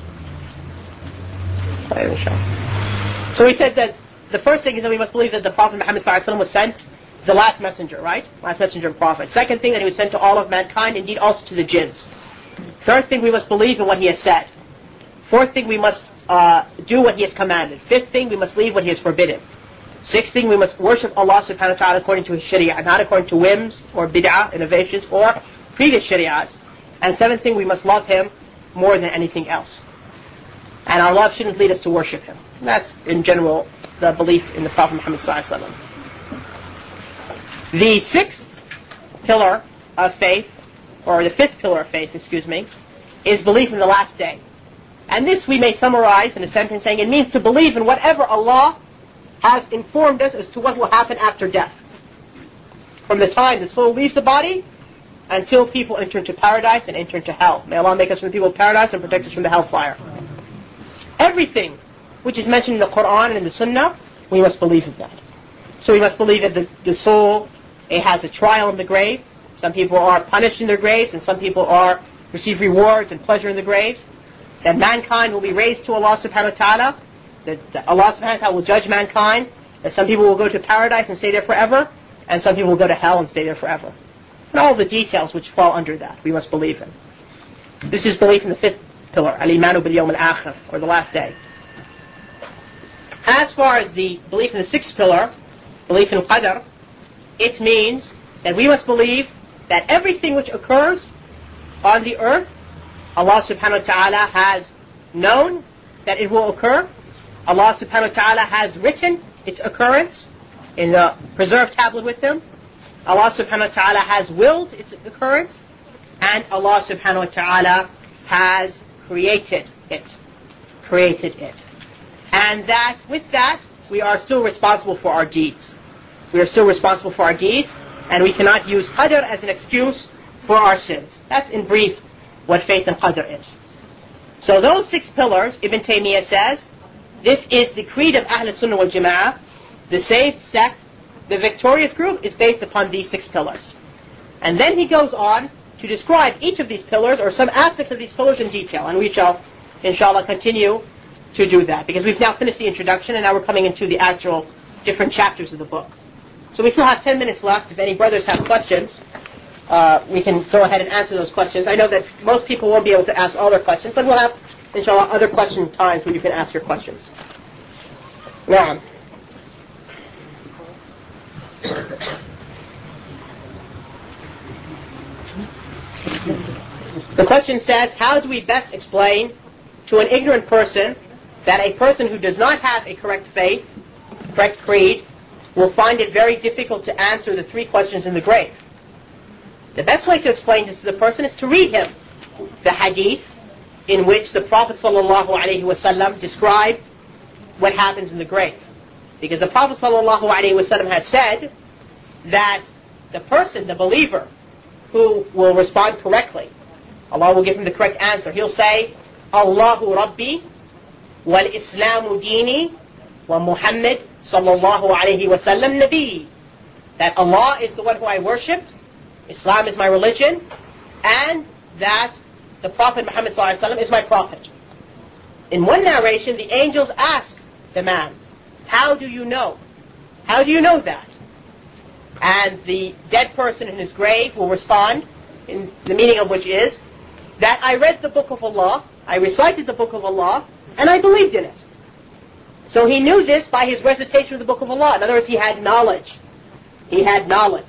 [SPEAKER 2] So we said that the first thing is that we must believe that the Prophet Muhammad sallallahu alaihi wasallam was sent as the last messenger, right? Last messenger and prophet. Second thing, that he was sent to all of mankind, indeed also to the jinns. Third thing, we must believe in what he has said. Fourth thing, we must uh, do what he has commanded. Fifth thing, we must leave what he has forbidden. Sixth thing, we must worship Allah subhanahu wa ta'ala according to his sharia, not according to whims or bid'ah, innovations, or previous shariahs. And seventh thing, we must love him more than anything else. And our love shouldn't lead us to worship him. That's, in general, the belief in the Prophet Muhammad sallallahu alaihi wasallam. The sixth pillar of faith, or the fifth pillar of faith, excuse me, is belief in the last day. And this we may summarize in a sentence saying it means to believe in whatever Allah has informed us as to what will happen after death. From the time the soul leaves the body until people enter into paradise and enter into hell. May Allah make us from the people of paradise and protect us from the hellfire. Everything which is mentioned in the Quran and in the Sunnah, we must believe in that. So we must believe that the, the soul, it has a trial in the grave. Some people are punished in their graves, and some people are receive rewards and pleasure in the graves. That mankind will be raised to Allah subhanahu wa ta'ala. That, that Allah subhanahu wa ta'ala will judge mankind. That some people will go to paradise and stay there forever, and some people will go to hell and stay there forever. And all the details which fall under that, we must believe in. This is belief in the fifth pillar, al-imanu bil-yawm al-akhir, or the last day. As far as the belief in the sixth pillar, belief in qadr, it means that we must believe that everything which occurs on the earth, Allah subhanahu wa ta'ala has known that it will occur. Allah subhanahu wa ta'ala has written its occurrence in the preserved tablet with him. Allah subhanahu wa ta'ala has willed its occurrence. And Allah subhanahu wa ta'ala has created it. Created it. And that, with that, we are still responsible for our deeds. We are still responsible for our deeds, and we cannot use qadr as an excuse for our sins. That's in brief what faith in qadr is. So those six pillars, Ibn Taymiyyah says, this is the creed of Ahl Sunnah wal Jama'ah, the saved sect the victorious group is based upon these six pillars. And then he goes on to describe each of these pillars or some aspects of these pillars in detail. And we shall, inshallah, continue to do that. Because we've now finished the introduction and now we're coming into the actual different chapters of the book. So we still have ten minutes left. If any brothers have questions, uh, we can go ahead and answer those questions. I know that most people won't be able to ask all their questions, but we'll have, inshallah, other question times where you can ask your questions. Now, the question says, how do we best explain to an ignorant person that a person who does not have a correct faith, correct creed, will find it very difficult to answer the three questions in the grave? The best way to explain this to the person is to read him the hadith in which the Prophet ﷺ described what happens in the grave. Because the Prophet ﷺ has said that the person, the believer, who will respond correctly, Allah will give him the correct answer. He'll say, Allahu Rabbi, wal Islamu dini, wa Muhammad sallallahu alayhi wa sallam nabi. That Allah is the one who I worshipped, Islam is my religion, and that the Prophet Muhammad sallallahu alayhi wa sallam is my prophet. In one narration, the angels ask the man, how do you know? How do you know that? And the dead person in his grave will respond, in the meaning of which is, that I read the book of Allah, I recited the book of Allah, and I believed in it. So he knew this by his recitation of the book of Allah. In other words, he had knowledge. He had knowledge.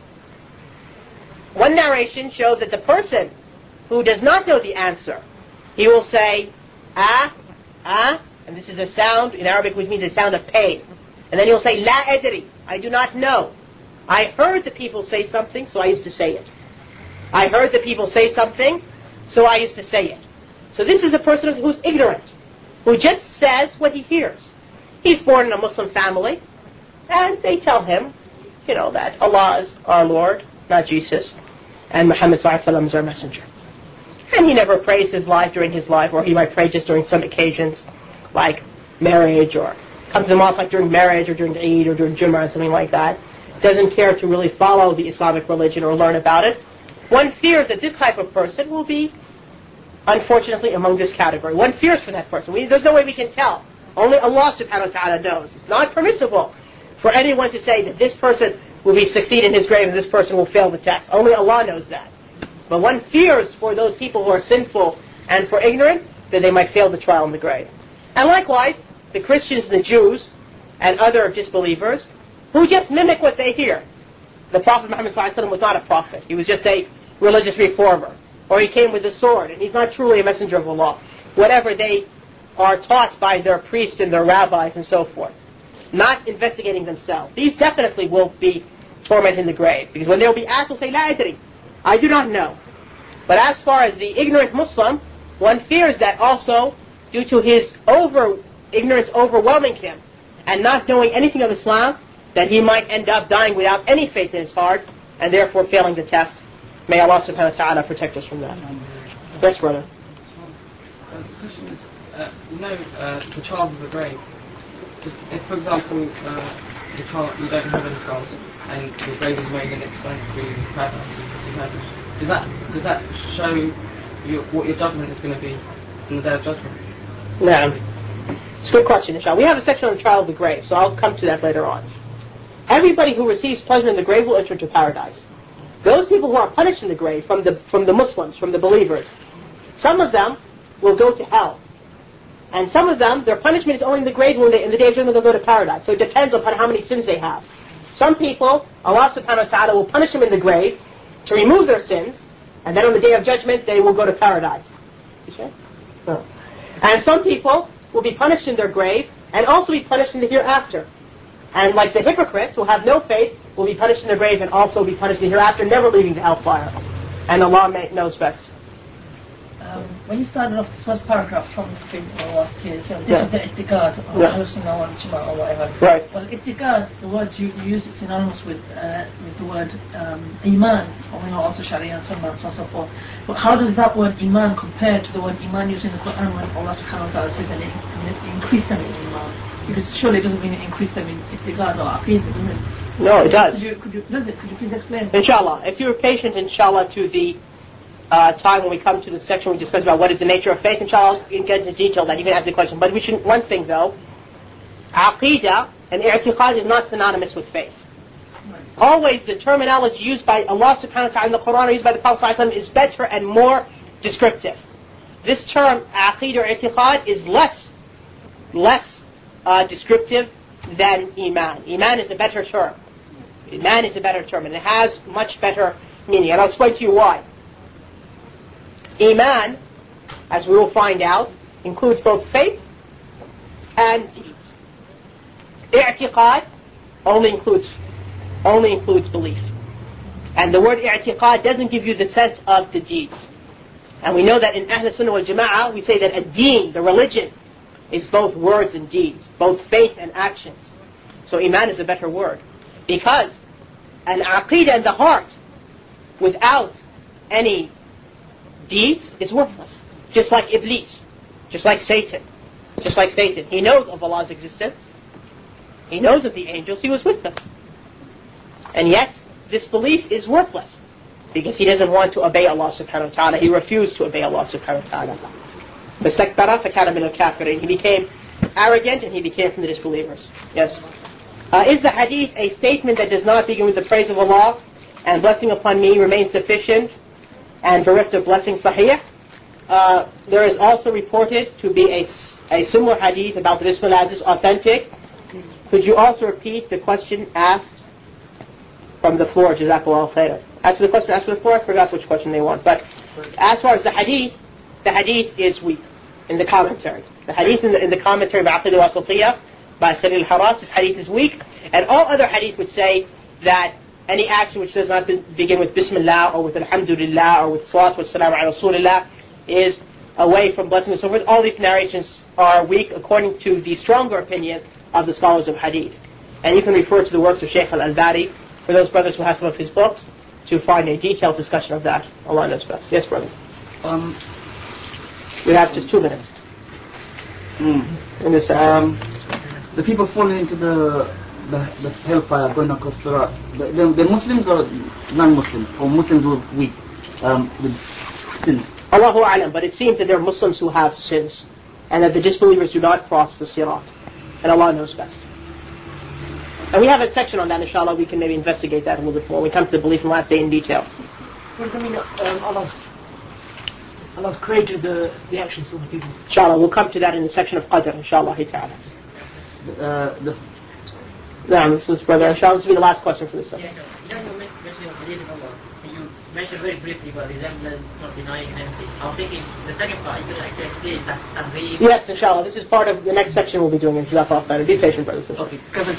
[SPEAKER 2] One narration shows that the person who does not know the answer, he will say, ah, ah, and this is a sound in Arabic which means a sound of pain. And then he'll say, la adri, I do not know. I heard the people say something, so I used to say it. I heard the people say something, so I used to say it. So this is a person who's ignorant, who just says what he hears. He's born in a Muslim family, and they tell him, you know, that Allah is our Lord, not Jesus, and Muhammad sallallahu alaihi wasallam is our messenger. And he never prays his life during his life, or he might pray just during some occasions, like marriage, or come to the mosque like during marriage, or during Eid, or during Jummah, or something like that. Doesn't care to really follow the Islamic religion or learn about it. One fears that this type of person will be, unfortunately, among this category. One fears for that person. We, there's no way we can tell. Only Allah subhanahu wa ta'ala knows. It's not permissible for anyone to say that this person will be succeed in his grave and this person will fail the test. Only Allah knows that. But one fears for those people who are sinful and for ignorant that they might fail the trial in the grave. And likewise, the Christians and the Jews and other disbelievers who just mimic what they hear. The Prophet Muhammad sallallahu alaihi wasallam was not a prophet. He was just a religious reformer. Or he came with a sword, and he's not truly a messenger of Allah. Whatever they are taught by their priests and their rabbis and so forth. Not investigating themselves. These definitely will be tormented in the grave. Because when they'll be asked, they'll say, La adri, I do not know. But as far as the ignorant Muslim, one fears that also, due to his over ignorance overwhelming him, and not knowing anything of Islam, that he might end up dying without any faith in his heart, and therefore failing the test. May Allah subhanahu wa ta'ala protect us from that. Yes, brother.
[SPEAKER 4] Uh, this question is, uh, you know, uh, the child of the grave. Just if, for example, uh, the child, you don't have any child, and the grave is waiting and it's going to be paradise, does that does that show you what your judgment is going to be in the day of judgment?
[SPEAKER 2] No. It's a good question, inshallah. We have a section on the trial of the grave, so I'll come to that later on. Everybody who receives pleasure in the grave will enter into paradise. Those people who are punished in the grave, from the from the Muslims, from the believers, some of them will go to hell. And some of them, their punishment is only in the grave, when they, in the day of judgment they'll go to paradise. So it depends upon how many sins they have. Some people, Allah subhanahu wa ta'ala will punish them in the grave to remove their sins, and then on the day of judgment they will go to paradise. You sure? No. And some people will be punished in their grave, and also be punished in the hereafter. And like the hypocrites who have no faith, will be punished in the grave and also be punished in the hereafter, never leaving the hellfire. And Allah knows best.
[SPEAKER 5] Um, when you started off the first paragraph from the last year, so this
[SPEAKER 2] Yeah.
[SPEAKER 5] is the i'tiqad of
[SPEAKER 2] Yeah.
[SPEAKER 5] Ahlus Sunnah wal Jama'ah or whatever.
[SPEAKER 2] Right.
[SPEAKER 5] Well, i'tiqad, the word you, you use, is synonymous with uh, with the word um, iman, or we know also Sharia and Sunnah and so on and so forth. But how does that word iman compare to the word iman used in the Quran when Allah subhanahu wa ta'ala says and it, and it increased them in iman? Because surely it doesn't mean it increased them in i'tiqad or aqeedah, does it?
[SPEAKER 2] No, it does.
[SPEAKER 5] Could you, could you, does it? Could you please explain?
[SPEAKER 2] Inshallah. If you're patient, inshallah, to the uh, time when we come to the section we discuss about what is the nature of faith, inshallah, you can get into detail that. You can ask the question. But we should, one thing though, Aqidah and i'tiqad is not synonymous with faith. Always the terminology used by Allah subhanahu wa ta'ala in the Quran or used by the Prophet sallallahu alaihi wasallam is better and more descriptive. This term, Aqidah or i'tiqad, is less, less uh, descriptive than Iman. Iman is a better term. Iman is a better term, and it has much better meaning. And I'll explain to you why. Iman, as we will find out, includes both faith and deeds. I'tiqad only includes, only includes belief. And the word i'tiqad doesn't give you the sense of the deeds. And we know that in Ahl Sunnah wal Jama'ah, we say that ad-deen, the religion, is both words and deeds, both faith and actions. So Iman is a better word. Because an aqidah in the heart, without any deeds, is worthless. Just like Iblis, just like Satan, just like Satan. He knows of Allah's existence. He knows of the angels. He was with them. And yet, this belief is worthless. Because he doesn't want to obey Allah subhanahu wa ta'ala. He refused to obey Allah subhanahu wa ta'ala. فَاسْتَكْبَرَ فَكَانَ مِنَ الْكَافِرِينَ. He became arrogant and he became from the disbelievers. Yes. Uh, is the hadith a statement that does not begin with the praise of Allah and blessing upon me remains sufficient and bereft of blessing sahih? Uh, there is also reported to be a, a similar hadith about the Bismillah as is authentic. Could you also repeat the question asked from the floor? Jazakallahu khairan. As for the question asked from the floor, I forgot which question they want. But as far as the hadith, the hadith is weak in the commentary. The hadith in the, in the commentary by Aqidah Wasatiyah, by Khalil Haras, this hadith is weak. And all other hadith would say that any action which does not be, begin with Bismillah or with Alhamdulillah or with Salatu wa Salam ala Rasulillah is away from blessing and so forth. All these narrations are weak according to the stronger opinion of the scholars of hadith. And you can refer to the works of Shaykh al-Albani for those brothers who have some of his books to find a detailed discussion of that. Allah knows best. Yes, brother.
[SPEAKER 3] Um,
[SPEAKER 2] we have just two minutes.
[SPEAKER 3] Mm.
[SPEAKER 2] In this, uh,
[SPEAKER 3] um, the people falling into the the, the hellfire, going across the road, the, the, the Muslims or non-Muslims, or Muslims who are weak um, with sins?
[SPEAKER 2] Allahu A'lam, but it seems that there are Muslims who have sins, and that the disbelievers do not cross the sirat. And Allah knows best. And we have a section on that, inshallah. We can maybe investigate that a little bit more. We come to the belief in the last day in detail.
[SPEAKER 1] What does that mean? Um, Allah's, Allah's created the, the actions of the people.
[SPEAKER 2] Inshallah, we'll come to that in the section of Qadr, inshallah ta'ala.
[SPEAKER 3] Uh, the
[SPEAKER 2] Now, this is brother, inshallah, this will be the last question for this
[SPEAKER 6] Yeah,
[SPEAKER 2] section.
[SPEAKER 6] no. You mentioned of hadith of Allah. You mentioned very briefly about resemblance, not denying and everything. I was thinking the second part, you could actually explain that Tanweeb.
[SPEAKER 2] Yes, inshallah. This is part of the next section we'll be doing in Jazakallah khairan. Be patient, brothers.
[SPEAKER 3] okay,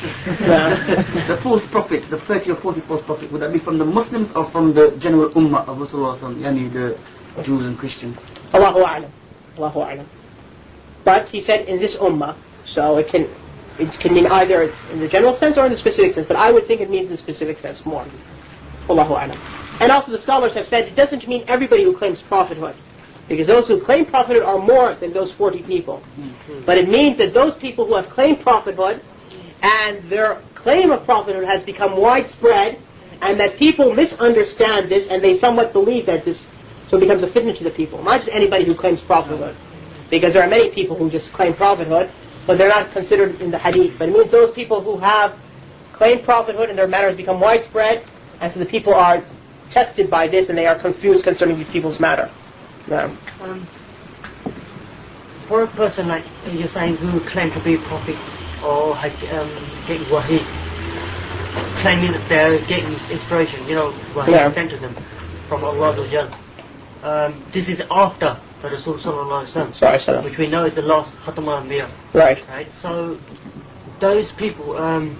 [SPEAKER 3] the false prophets, the thirty or forty false prophets, would that be from the Muslims or from the general ummah of Rasulullah, yani the Jews and Christians?
[SPEAKER 2] Allahu A'lam. Allahu A'lam. But he said in this ummah, so it can it can mean either in the general sense or in the specific sense, but I would think it means in the specific sense more. Allahu A'lam. And also the scholars have said it doesn't mean everybody who claims prophethood, because those who claim prophethood are more than those forty people. But it means that those people who have claimed prophethood and their claim of prophethood has become widespread, and that people misunderstand this and they somewhat believe that this, so it becomes a fitna to the people. Not just anybody who claims prophethood, because there are many people who just claim prophethood, but they're not considered in the hadith. But it means those people who have claimed prophethood and their matter has become widespread, and so the people are tested by this and they are confused concerning these people's matter. Yeah.
[SPEAKER 1] Um, for a person like you're saying who claim to be prophets or had, um, getting wahi, claiming that they're getting inspiration, you know, wahi
[SPEAKER 2] Yeah.
[SPEAKER 1] sent to them from Allah Azza um, this is after the Rasul Sallallahu Alaihi Wasallam,
[SPEAKER 2] Sorry, sorry.
[SPEAKER 1] which we know is the last Khatam al-Anbiya.
[SPEAKER 2] Right.
[SPEAKER 1] Right? So, those people, um,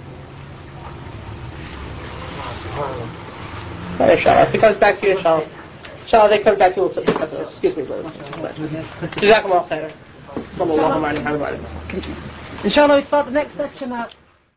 [SPEAKER 2] Right, inshallah. If it comes back to you, inshallah. Inshallah, they come back to you. Excuse me, brother. Jazakumullah khairan. Sallallahu alayhi wa sallam.
[SPEAKER 1] inshallah we start the next section now.